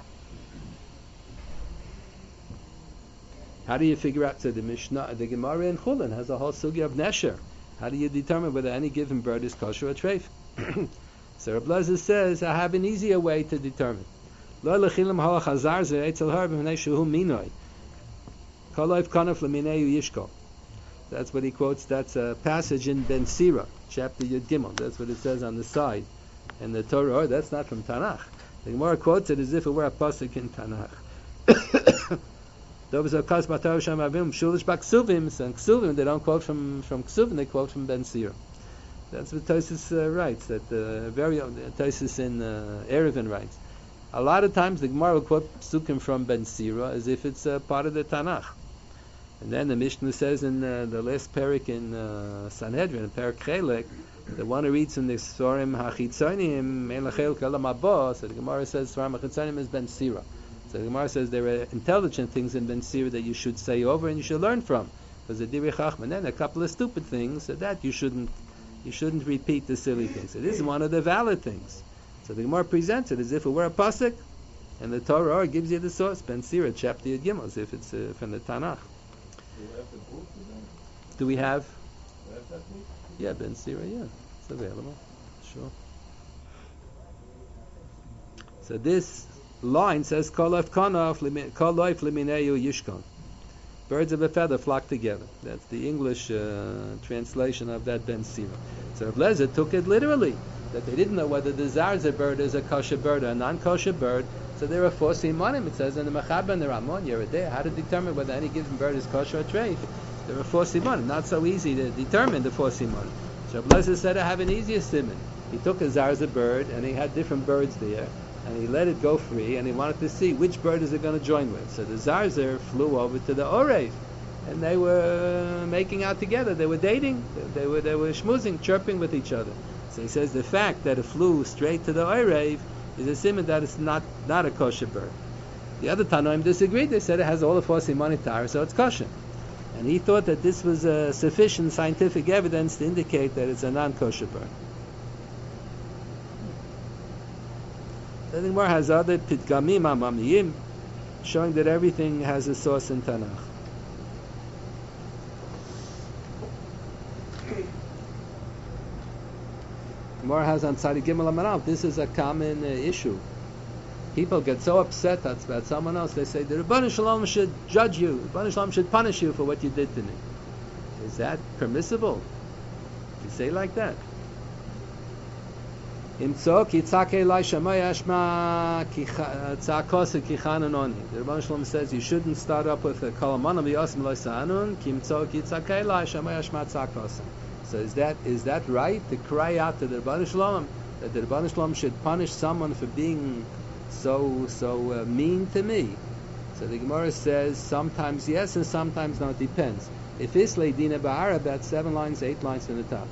how do you figure out? So the Mishnah, the Gemara in Chulin has a whole sugya of nesher. How do you determine whether any given bird is kosher or treif? So Reb Lezer says, I have an easier way to determine. Lo lechilim halach hazar ze etzel har b'mnei shehu minoi. Koloif kanaf lemineu yishkol. That's what he quotes. That's a passage in Ben Sira, chapter Yud Gimel. That's what it says on the side. And the Torah, oh, that's not from Tanakh. The Gemara quotes it as if it were a pasuk in Tanakh. Those are kas b'Torah shem avim shulish b'ksuvim. And ksuvim, they don't quote from from ksuvim, they quote from Ben Sira. That's what Tosfos uh, writes. That uh, very uh, Tosfos in uh, Erevin writes. A lot of times the Gemara will quote psukim from Ben Sira as if it's uh, part of the Tanakh. And then the Mishnah says in uh, the last parak in uh, Sanhedrin, in Parak Chelek, the one who reads from the Svarim Hachitzonim, Ein Lachel Kalam Abba, so the Gemara says Svarim Hachitzonim is Ben Sira. So the Gemara says there are intelligent things in Ben Sira that you should say over and you should learn from. Because the Divrei Chachma, and then a couple of stupid things, so that you shouldn't You shouldn't repeat the silly things. It is one of the valid things. So the Gemara presents it as if it were a pasuk, and the Torah gives you the source, Ben Sira, chapter Yud Gimel, as if it's uh, from the Tanakh. Do we have the book today? Do we have? Do we have that book? Yeah, Ben Sira, yeah. It's available. Sure. So this line says, Kol loif kanaf, kol loif limineu yishkon. Birds of a feather flock together. That's the English uh, translation of that Ben Sira. So Reb Lezer took it literally, that they didn't know whether the Zarza bird is a kosher bird or a non-kosher bird. So there are four simanim. It says in the Mechaber and the Ramon, you're there. How to determine whether any given bird is kosher or treif? There are four simanim. Not so easy to determine the four simanim. So Reb Lezer said, I have an easier siman. He took a Zarza bird and he had different birds there. And he let it go free, and he wanted to see which bird is it going to join with. So the Zarzer flew over to the Orev, and they were making out together. They were dating. They were they were schmoozing, chirping with each other. So he says the fact that it flew straight to the Oirev is a simon that it's not not a kosher bird. The other Tanoim disagreed. They said it has all the four simonitar, so it's kosher. And he thought that this was uh, sufficient scientific evidence to indicate that it's a non-kosher bird. The Gemara has other pitgamim amamiyim showing that everything has a source in Tanakh. Gemara has on Tzadi Gimel Amarav. This is a common uh, issue. People get so upset about someone else. They say the Rebbeinu Shalom should judge you. The Rebbeinu Shalom should punish you for what you did to me. Is that permissible? You say like that. The Rebbeinu Shalom says you shouldn't start up with a kolamanam v'yosem lo sa'anun kimtzok yitzakei lai shamay ashma tzakosem. So is that is that right to cry out to the Rebbeinu Shalom that the Rebbeinu Shalom should punish someone for being so so uh, mean to me? So the Gemara says sometimes yes and sometimes no. It depends. If Islay Dina Bahar, about seven lines, eight lines from the top.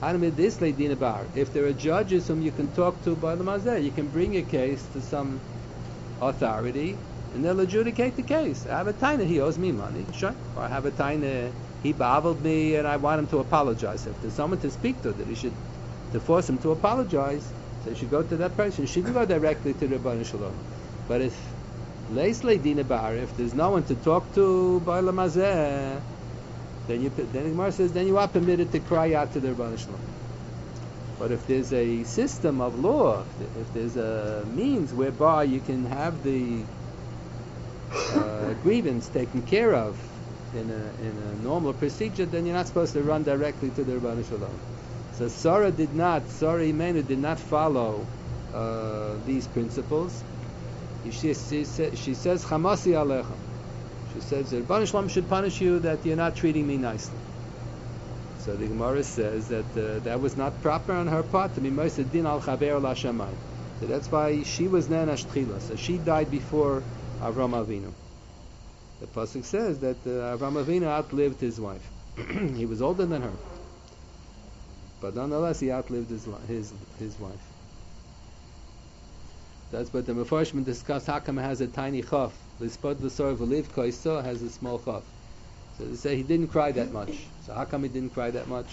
If there are judges whom you can talk to by the Mazeh, you can bring a case to some authority and they'll adjudicate the case. I have a taina, he owes me money. Sure. Or I have a taina, he baveled me and I want him to apologize. If there's someone to speak to, that he should, to force him to apologize, so you should go to that person. You shouldn't go directly to the Rebbeinu Shalom. But if Leisley Dina Bar, if there's no one to talk to by the Mazeh, then you then the Gemara says then you are permitted to cry out to the Rebbeinu Shalom. But if there's a system of law, if there's a means whereby you can have the uh, grievance taken care of in a in a normal procedure, then you're not supposed to run directly to the Rebbeinu Shalom. So Sarah did not, Sarah Imenu did not follow uh, these principles. She, she, she says Chamasi Alecha. She says the Rebbeinu Shalom should punish you that you're not treating me nicely. So the Gemara says that uh, that was not proper on her part to be Moshe Din al Chaver la Shammai. So that's why she was Nenash Tchila. So she died before Avram Avinu. The pasuk says that uh, Avram Avinu outlived his wife. He was older than her, but nonetheless he outlived his his his wife. That's what the Mefarshim discuss. How come it has a tiny chaf? Lispot v'sor v'liv koiso has a small chaf. So they say he didn't cry that much. So how come he didn't cry that much?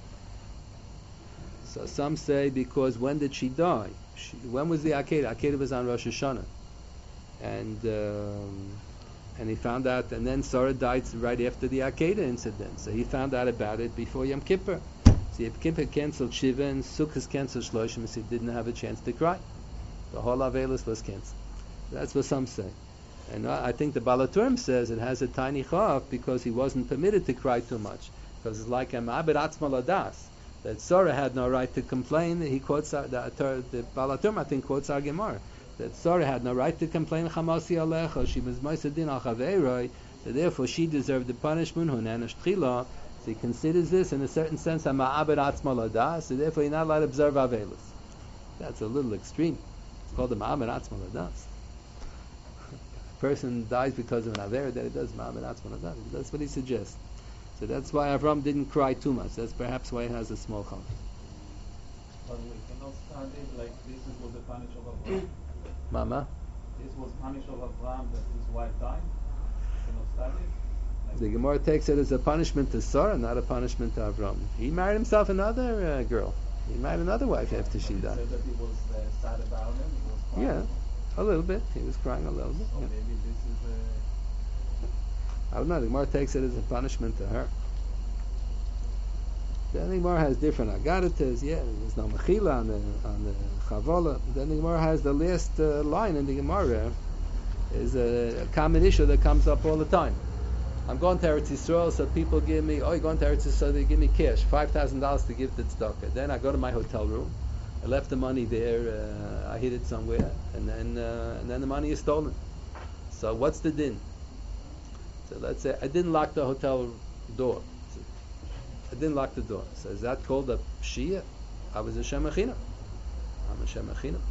So some say because when did she die? She, when was the Akedah? Akedah was on Rosh Hashanah, and um, and he found out. And then Sarah died right after the Akedah incident. So he found out about it before Yom Kippur. So Yom Kippur canceled Shiva and Sukkot canceled Shloshim. So he didn't have a chance to cry. The whole Avelis was canceled. That's what some say. And I think the Balaturim says it has a tiny chaf because he wasn't permitted to cry too much. Because it's like a ma'abed atzma ladas. That Sarah had no right to complain. He quotes the, the Balaturim, I think, quotes our Gemara. That Sarah had no right to complain. Chamasi alecha. She was Moshe Din al Chaveroi. So therefore, she deserved the punishment. Hunanesh tchila. So he considers this in a certain sense a ma'abed atzma ladas. So therefore, you're not allowed to observe Avelis. That's a little extreme. It's called the ma'abed atzma ladas. Person dies because of an aver that it does ma'amad atzma ladas. That's what he suggests. So that's why Avram didn't cry too much. That's perhaps why it has a small chaf. But we cannot stand it like this was the punish of Avram. Mama? This was punish of Avram that his wife died. We cannot stand it. Like The Gemara takes it as a punishment to Sarah, not a punishment to Avram. He married himself another uh, girl. He married another wife after she he died. said that he was uh, sad about him. He was crying. Yeah. A little bit. He was crying a little bit. So Yeah. maybe this is a... I don't know. The Gemara takes it as a punishment to her. Then the Gemara has different agaritas. Yeah, there's no mechila on the on the chavola. Then the Gemara has the last uh, line in the Gemara is a, a common issue that comes up all the time. I'm going to Eretz Yisrael, so people give me, oh, you're going to Eretz Yisrael, so they give me cash, five thousand dollars to give to tzedakah. Then I go to my hotel room. I left the money there. Uh, I hid it somewhere, and then uh, and then the money is stolen. So what's the din? So let's say I didn't lock the hotel door. So I didn't lock the door. So is that called a pshia? I was a shemachinam. I'm a shemachinam.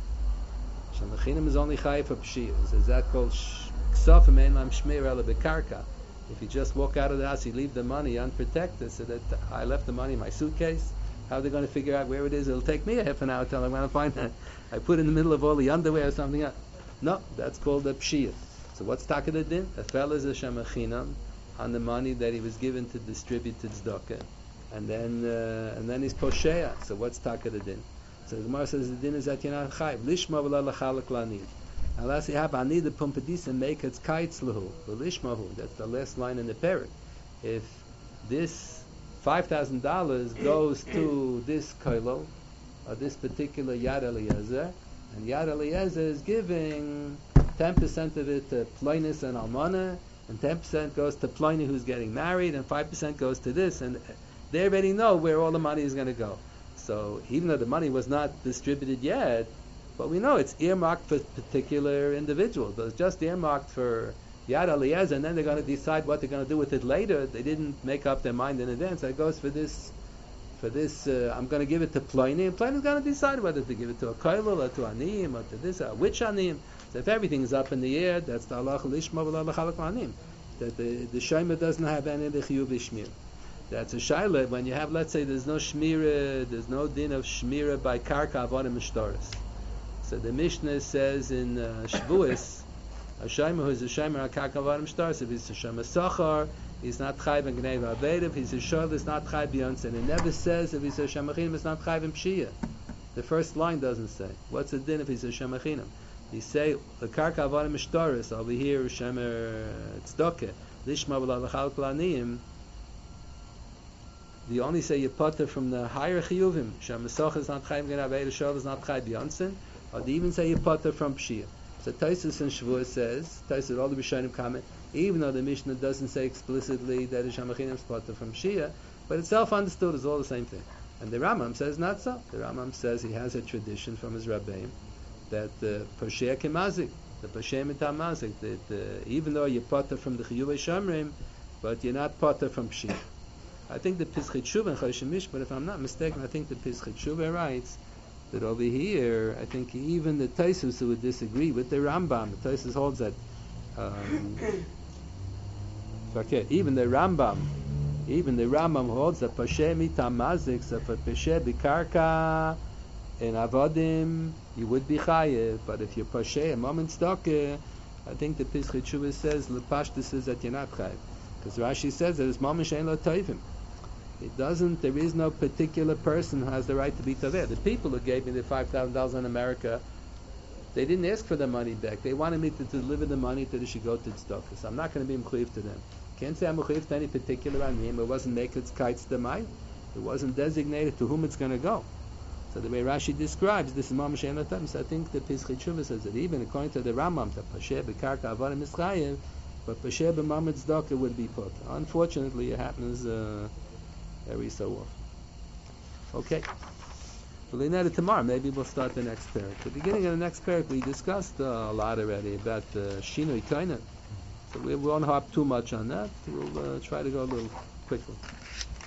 Shemachinam is only chayiv for pshia. So is that called ksafim ein lam shmeir ela bekarka? If you just walk out of the house, you leave the money unprotected, so that I left the money in my suitcase. How are they going to figure out where it is? It'll take me a half an hour till I'm going to find that. I put it in the middle of all the underwear or something else. No, that's called a pshiyah. So what's takad din? A fellow is a shemachinam on the money that he was given to distribute to tzedakah, and then uh, and then he's posheya. So what's takad din? So the Gemara says the din is that you're not chayv lishma v'la lachalak lanid. Unless you have ani the pumpadis and make its kites lahu v'lishmahu. That's the last line in the parak. If this five thousand dollars goes to this koilo or this particular Yad Eliezer, and Yad Eliezer is giving ten percent of it to Ploinus and Almana, and ten percent goes to Ploini who's getting married, and five percent goes to this, and they already know where all the money is going to go. So even though the money was not distributed yet, but we know it's earmarked for particular individuals. It's just earmarked for Yad Eliezer, and then they're going to decide what they're going to do with it later. They didn't make up their mind in advance. It goes for this, for this, uh, I'm going to give it to Ploini, and Ploini is going to decide whether to give it to a Koilel or to Aniyim or to this, or which Aniyim. So if everything is up in the air, that's the Allah Lishma v'la Chalak Aniyim. That the, the Shema doesn't have any of the Chiyuv Shmir. That's a Shaila when you have, let's say, there's no Shmira, there's no din of Shmira by Karka Avodim Mishtaris. So the Mishnah says in uh, Shavuos, a Shema who is a Shema on Karka Avodim Mishtaris, if he's a Shema Sachar, he's not Chayv and Gnei V'Aveid. If he's a Shol, it's not Chayv B'Yonsen. It never says if he's a Shemachinam, it's not Chayv and Pshiyah. The first line doesn't say. What's the din if he's a Shemachinam? You say the Karka Avodim Mishtaris over here, Shemer Tzedakah, Lishma V'la L'Chalak L'Aniyim. You only say you potter from the higher chiyuvim. Shem Mesach is not chayim gen avei, Shov is not chayim b'yonsen. Or they even say you potter from pshiyah. So Taisus and Shavuos says, Taisus all the Rishonim comment, even though the Mishnah doesn't say explicitly that a Shemachinam is potter from pshiyah, but it's self-understood, it's all the same thing. And the Rambam says not so. The Rambam says he has a tradition from his Rabbeim that the Posheya Kemazik, the Posheya Mitamazik, that uh, even though you potter from the Chiyuvei Shomrim, but you're not potter from pshiyah. I think the Pischei Tshuva and Choshen Mish, but if I'm not mistaken, I think the Pischei Tshuva writes that over here, I think even the Taisus would disagree with the Rambam. The Taisus holds that, um, okay, even the Rambam, even the Rambam holds that Pashe Mitamazik, so for Pashe Bikarka and Avodim, you would be Chayev, but if you're Pashe, a moment stocker, I think the Pischei Tshuva says, Lepashta says that you're not Chayev. Because Rashi says that it's Mamish Ein Lo Tovim. It doesn't, there is no particular person who has the right to be Toveh. The people who gave me the five thousand dollars in America, they didn't ask for the money back. They wanted me to deliver the money to the Shigot Tzedakah. So I'm not going to be Mechuyev to them. Can't say I'm Mechuyev to any particular Aniyim. It wasn't make its kites the Mai. It wasn't designated to whom it's going to go. So the way Rashi describes, this is Mamish Ein Lo Tovim. So I think the Pischei Tshuva says that even according to the Rambam, the Pasher B'Karka Avodim Mischayev, but Pasher B'Mamad Tzedakah would be put. Unfortunately, it happens uh, every so often. Okay. We'll leave that tomorrow. Maybe we'll start the next parak. At the beginning of the next parak, we discussed uh, a lot already about uh, Shinui Kaina. So we won't harp too much on that. We'll uh, try to go a little quickly.